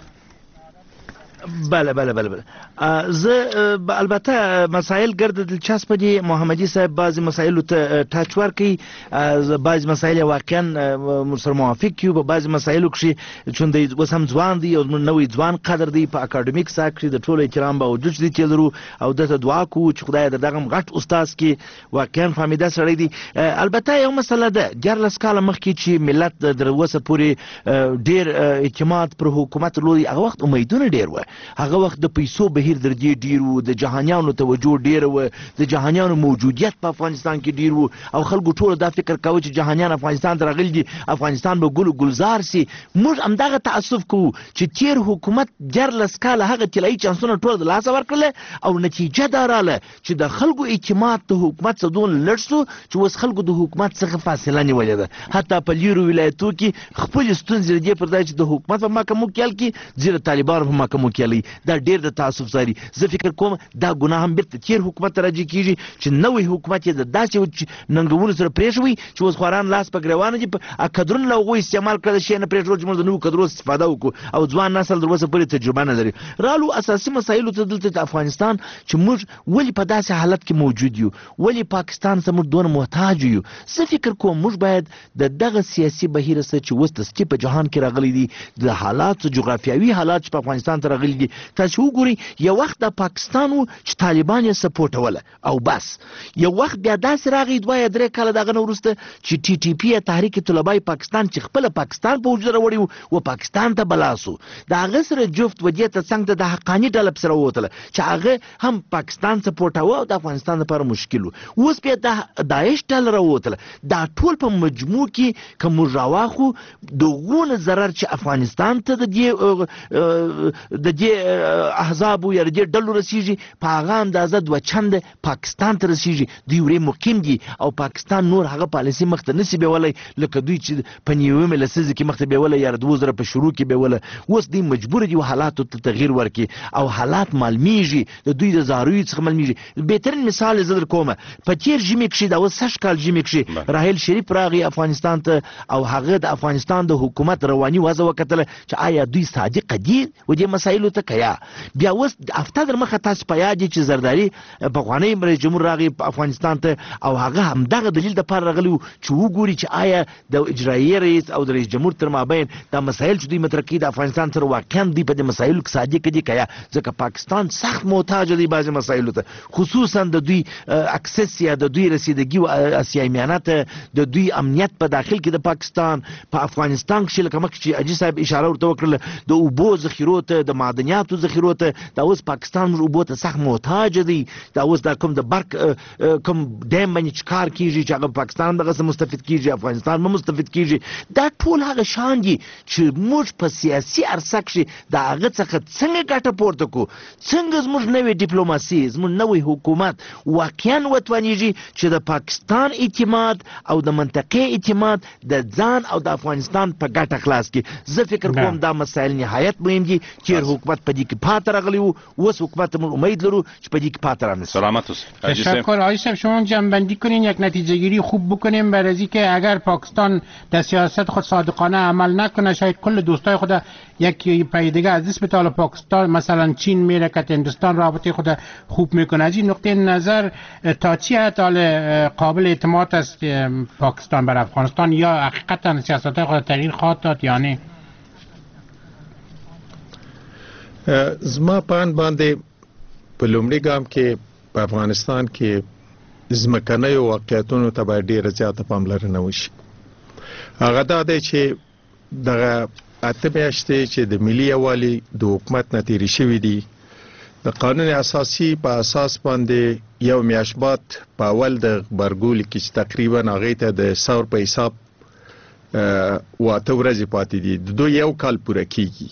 بله بله بله بله زه البته مسائل ګرد دلچسپ دي. محمدي صاحب بعضی مسایلو ته ټاچ ورکوي، بعضی مسایل واقعا سره موافق یو، په بعضی مسایلو کې چون دی اوس هم ځوان دی او نوې ځوان قدر دی په اکاډمیک ساک کې د ټولو احترام باوجود چې دی لرو او دته دعا کوو چې خدای دغه غټ استاد کې واقعا فهمیده سړی دی. البته یو مسله ده، ګرلس کاله مخکې چې ملت در وسه پورې ډیر اعتماد پر حکومت لري، هغه وخت امیدونه ډیر و، هغه وخت د پیسو بهیر در دې ډیر و، د جهانیانو توجه ډیر و، د جهانیانو موجودیت په افغانستان کې ډیر و او خلکو ټول دا فکر کاوه چې جهانیان افغانستان ته راغلي دي، افغانستان به ګل ګلزار سي. موږ همدغه تعصب کوو چې تیر حکومت ډېرلس کاله هغه طلایي چانسونه ټول د لاسه ورکړل او نتیجه دا رااله چې د خلکو اعتماد د حکومت څخه دون لړ سو چې اوس خلکو د حکومت څخه فاصله نیولې ده. حتی په لیرو ولایتو کې خپل ستونزې دې پر ځای چې د حکومت په محکمو کې حل کړي، ځینې طالبان په محکمو کې حلوي. دا ډېر د تعصب ساري. زه فکر کوم دا ګناه هم بیرته تیر حکومت ته راجع کېږي چې نوی حکومت یې د داسې ننګونو سره پرېښوي چې اوس خواران لاس په ګرېوانه دي، کدرونه له هغوی استعمال کړه، د شی نه پرېښول چې موږ د نویو کدرو استفاده وکړو او ځوان نسل در اوسه پورې تجربه نه لري. رالو اساسي مسایلو ته دلته د افغانستان چې موږ ولې په داسې حالت کې موجود یو، ولې پاکستان ته موږ دونه محتاج یو. زه فکر کوم موږ باید د دغه سیاسي بهیر سره چې اوس دستي په جهان کې راغلی دي، د حالات جغرافیاوي حالات چې په افغانستان ته راغلي دي، تاسو وګورئ یو وخت د پاکستان و چې طالبان یې سپورټوله او بس، یو وخت بیا داسې راغی دوه یا درې کاله دغه نه وروسته چې ټي ټي پي تحریک طلبای پاکستان چې خپله پاکستان په وجود راوړی و و پاکستان ته بلا سو، د هغه سره جفت ودې ته څنګ ته د حقاني ډله پسې راووتله چې هغه هم پاکستان سپورټاوه او د افغانستان لپاره مشکل و. اوس بیا د داعش ډله راووتله. دا ټول په مجموع کې که موږ راواخو دغونه ضرر چې افغانستان ته د دې د دې احزابو یا د دې ډلو رسیږي په هغه اندازه دوه چنده پاکستان ته رسیږي. دوی ورې مقیم دي او پاکستان نور هغه پالیسي مخته نشي بیولی لکه دوی چې په نیومې لسیزه کې مخته بیولی یا د دوه زره په شروع کې بیوله. اوس دوی مجبور دي حالاتو ته تغییر ورکړي او حالات معلومیږي د دوی د زارویو څخه معلومیږي. بهترین مثال یې زه در کومه، په تېر ژمي کښې د اوس سږ کال ژمي کښې راحیل شریف راغی افغانستان ته او هغه د افغانستان د حکومت رواني وضع وکتله چې آیا دوی صادقه دي و دې مسایلو ته که یا. بیا اوس هفته در مخه تاسو په یاد چې زرداري پخوانی رئیس جمهور راغی افغانستان ته او هغه همدغه دلیل دپاره راغلی و چې وګوري چې آیا د اجرایي رئیس او د رئیس جمهور تر مابین دا مسایل چې دوی مطرح کوي د افغانستان سره واقعا دوی په دې مسایلو کې صادق دي که یا. ځکه پاکستان سخت محتاج دی بعضې مسایلو ته، خصوصا د دوی اکسس یا د دوی رسیدګي و اسیاي میانه ته، د دوی امنیت په داخل کې د پاکستان په افغانستان کښې لکه مخکې چې حاجي صاحب اشاره ورته وکړله د اوبو ذخیرو ته، د معدني معدنیاتو ذخیرو ته، دا اوس پاکستان موږ اوبو ته سخت محتاج دی. دا اوس دا کوم د برق کوم ډیم باندې چې کار کیږي چې هغه پاکستان دغه مستفید کیږي، افغانستان هم مستفید کیږي. دا ټول هغه شان دي چې موږ په سیاسي عرصه کې د هغه څخه څنګه ګټه پورته کړو، څنګه زموږ نوې ډیپلوماسي، زموږ نوې حکومت واقعا وتوانیږي چې د پاکستان اعتماد او د منطقې اعتماد د ځان او د افغانستان په ګټه خلاص کړي. زه فکر کوم دا مسائل نهایت مهم دي. تیر حکومت په دې کې پاتې راغلی و، اوس حکومت موږ امید لرو چې په دې کې پاتې رانشي. سلامت اوسئ. تشکر. آقای صاحب شما جنبندی کنین، یک نتیجه گیری خوب بکنیم برای اینکه اگر پاکستان در سیاست خود صادقانه عمل نکنه شاید کل دوستای خود یک پای دیگه از دست بتاله. پاکستان مثلا چین میره که هندوستان رابطه خود خوب میکنه. از این نقطه نظر تا چی حد قابل اعتماد است پاکستان بر افغانستان، یا حقیقتا سیاست خود تغییر خواهد داد یا نه؟ زما پان باندې په لومړي ګام کې په افغانستان کې ځمکنۍ واقعیتونو ته باید ډېره زیاته پاملرنه وشي. هغه دا دی چې دغه اته میاشتې چې د ملي یووالي د حکومت نه تېرې شوي دي، د قانون اساسي په اساس باندې یو میاشت بعد په اول د غبرګولي کې چې تقریبا هغې ته د ثور په حساب واته ورځې پاتې دي، د دوی یو کال پوره کېږي.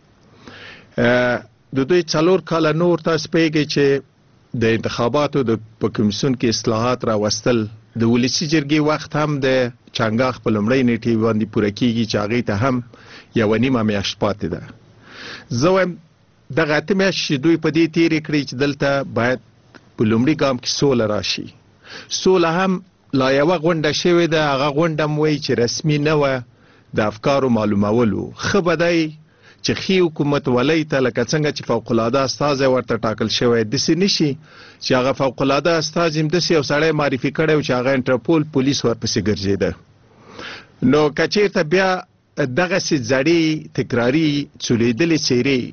د دوی څلور کاله نور تاسو پوهېږئ چې د انتخاباتو د په کمیسیون کې اصلاحات راوستل، د ولسي جرګې وخت هم د چنګاښ په لومړۍ نیټې باندې پوره کېږي چې هغې ته هم یوه نیمه میاشت پاتې ده. زه وایم دغه اته میاشتې چې دوی په دې تېرې کړې چې دلته باید په لومړي ګام کې سوله راشي. سوله هم لا یوه غونډه شوې ده، هغه غونډه هم وایي چې رسمي نه وه، د افکارو معلومولو. ښه به دی چې ښي حکومت ولۍ ته لکه څنګه چې فوقالعاده استازی ورته ټاکل شوی، داسې نشي چې هغه فوقالعاده استازي هم داسې یو سړی معرفي کړی و چې هغه انټرپول پولیس ورپسې ګرځېده. نو که چېرته بیا دغسې زړې تکراري څولیدلې څېرې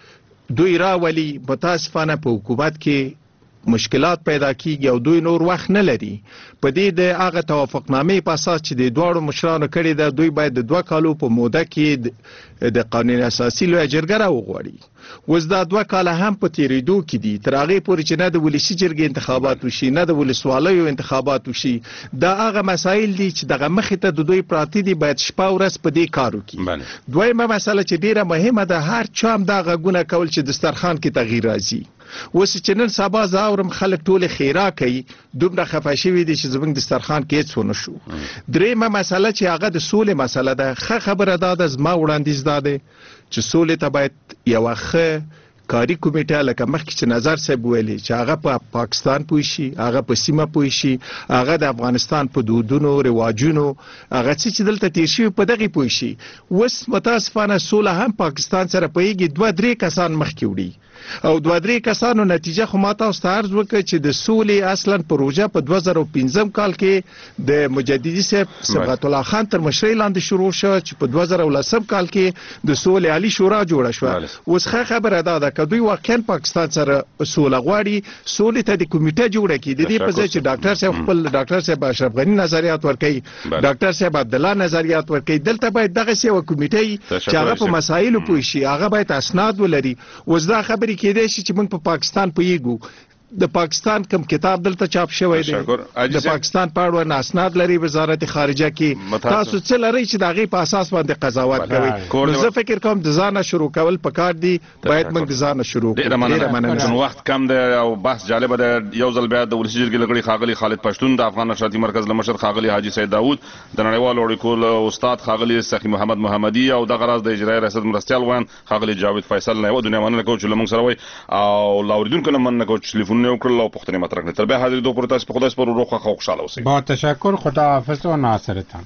دوی راولي، متاسفانه په حکومت کې مشکلات پیدا کیږي او دوی نور وخت نه لري. په دې د هغه توافقنامې په اساس چې د دواړو مشرانو کړې ده، دوی باید د دوه کالو په موده کې د قانون اساسي لویه جرګه راوغواړي. اوس دا دوه کاله هم په تېرېدو کې دي، تر هغې پورې چې نه د ولسي جرګې انتخابات وشي نه د ولسوالیو انتخابات وشي. دا هغه مسایل دي چې دغه مخې ته د دوی پراته دي، باید شپه ورځ په دې کار وکړي. دویمه مسله چې ډېره مهمه ده، هر چا هم دا غږونه کول چې دسترخوان کې تغییر راځي. اوس چې نن سبا زه اورم خلک ټولې خیرا کوي، دومره خفه شوي دي چې زموږ دسترخوان کې هېڅ ونه شو. درېیمه مسله چې هغه د سولې مسله ده، ښه خبره دا ده، زما وړاندیز دا دی چې سولې ته باید یوه ښه کاري کمیټه لکه مخکې چې نظر صاحب ویلي چې هغه په پاکستان پوه شي، هغه په سیمه پوه شي، هغه د افغانستان په دودونو رواجونو هغه څه چې دلته تېر شوي په دغې پوه شي. اوس متاسفانه سوله هم پاکستان سره پوهېږي، دوه درې کسان مخکې وړي او دوه درې کسانو نتیجه خو ما تاسو ته عرض وکړه چې د سولې اصلا پروژه په دوه زره پنځم کال کې د مجددي صاحب صبغت الله خان تر مشرۍ لاندې شروع شوه چې په دوه زره ولسم کال کې د سولې عالي شورا جوړه شوه. اوس ښه خبره دا ده که دوی واقعا پاکستان سره سوله غواړي، سولې ته د کمیټه جوړه کړي. د دې په ځای چې ډاکټر صاحب خپل ډاکټر صاحب اشرف غني نظریات ورکوي، ډاکټر صاحب عبدالله نظریات ورکوي، دلته باید دغسې یوه کمیټه وي چې هغه په مسایلو پوه شي، هغه باید اسناد ولري. اوس دا خبرې کېدای شي چې موږ په پاکستان پوهېږو، د پاکستان کوم کتاب دلته چاپ شوی دی، د پاکستان په اړه اسناد لري وزارت خارجه کې، تاسو څه لرئ چې د هغې په اساس باندې قضاوت کوئ. نو زه فکر کوم د ځانه شروع کول پکار دي، باید موږ د ځانه شروع کړو. ډېره مننه. وخت کم دی او بحث جالبه دی. یو ځل بیا د ولسي جرګې له غړي ښاغلي خالد پښتون، د افغان نشراتي مرکز له مشر ښاغلي حاجي سید داود، د نړیوالو اړیکو له استاد ښاغلي سخي محمد محمدي او دغه راز د اجرایي ریاست مرستیال ویان ښاغلي جاوید فیصل نه یوه دنیا مننه کوو چې له موږ سره وئ او له اورېدونکو نه مننه کوو چې تلیفونونه یې وکړل او پوښتنې مطرح کړې. تر بیا حاضرېدو پورې تاسو په خدای سپارو، روغ خوښ او خوشحاله اوسئ. با تشکر، خداحافظ و ناصرتان.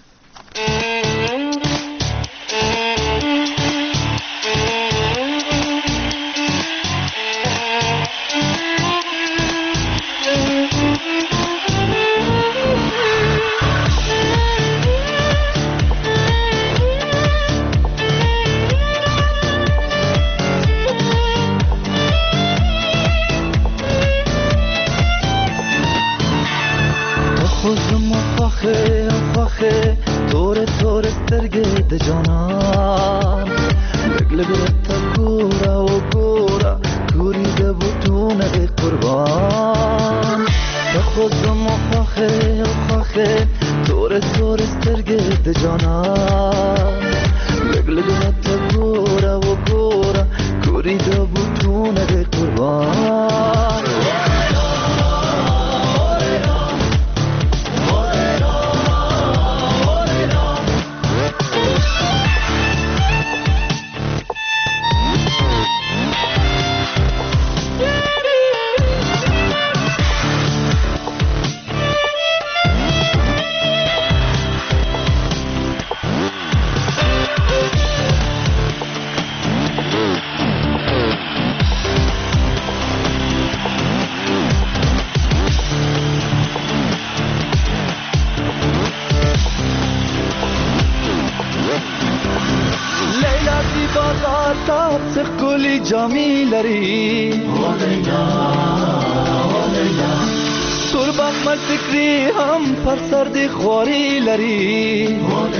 تور تور سترګې د جانان لګ لګ ته ګوره او ګوره بازار تاب سخکولی جامی لری تربت مل فکری هم پر سردی خواری لری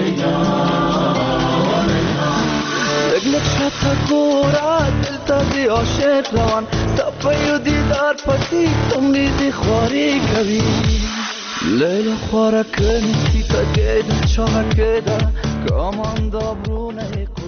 اگلک شد گورا دل تازی عاشق روان صفای و دیدار پسی تمریزی خواری کوی لیلا خوارا کنی تا گیدن چاها گیدن که امان دابرونه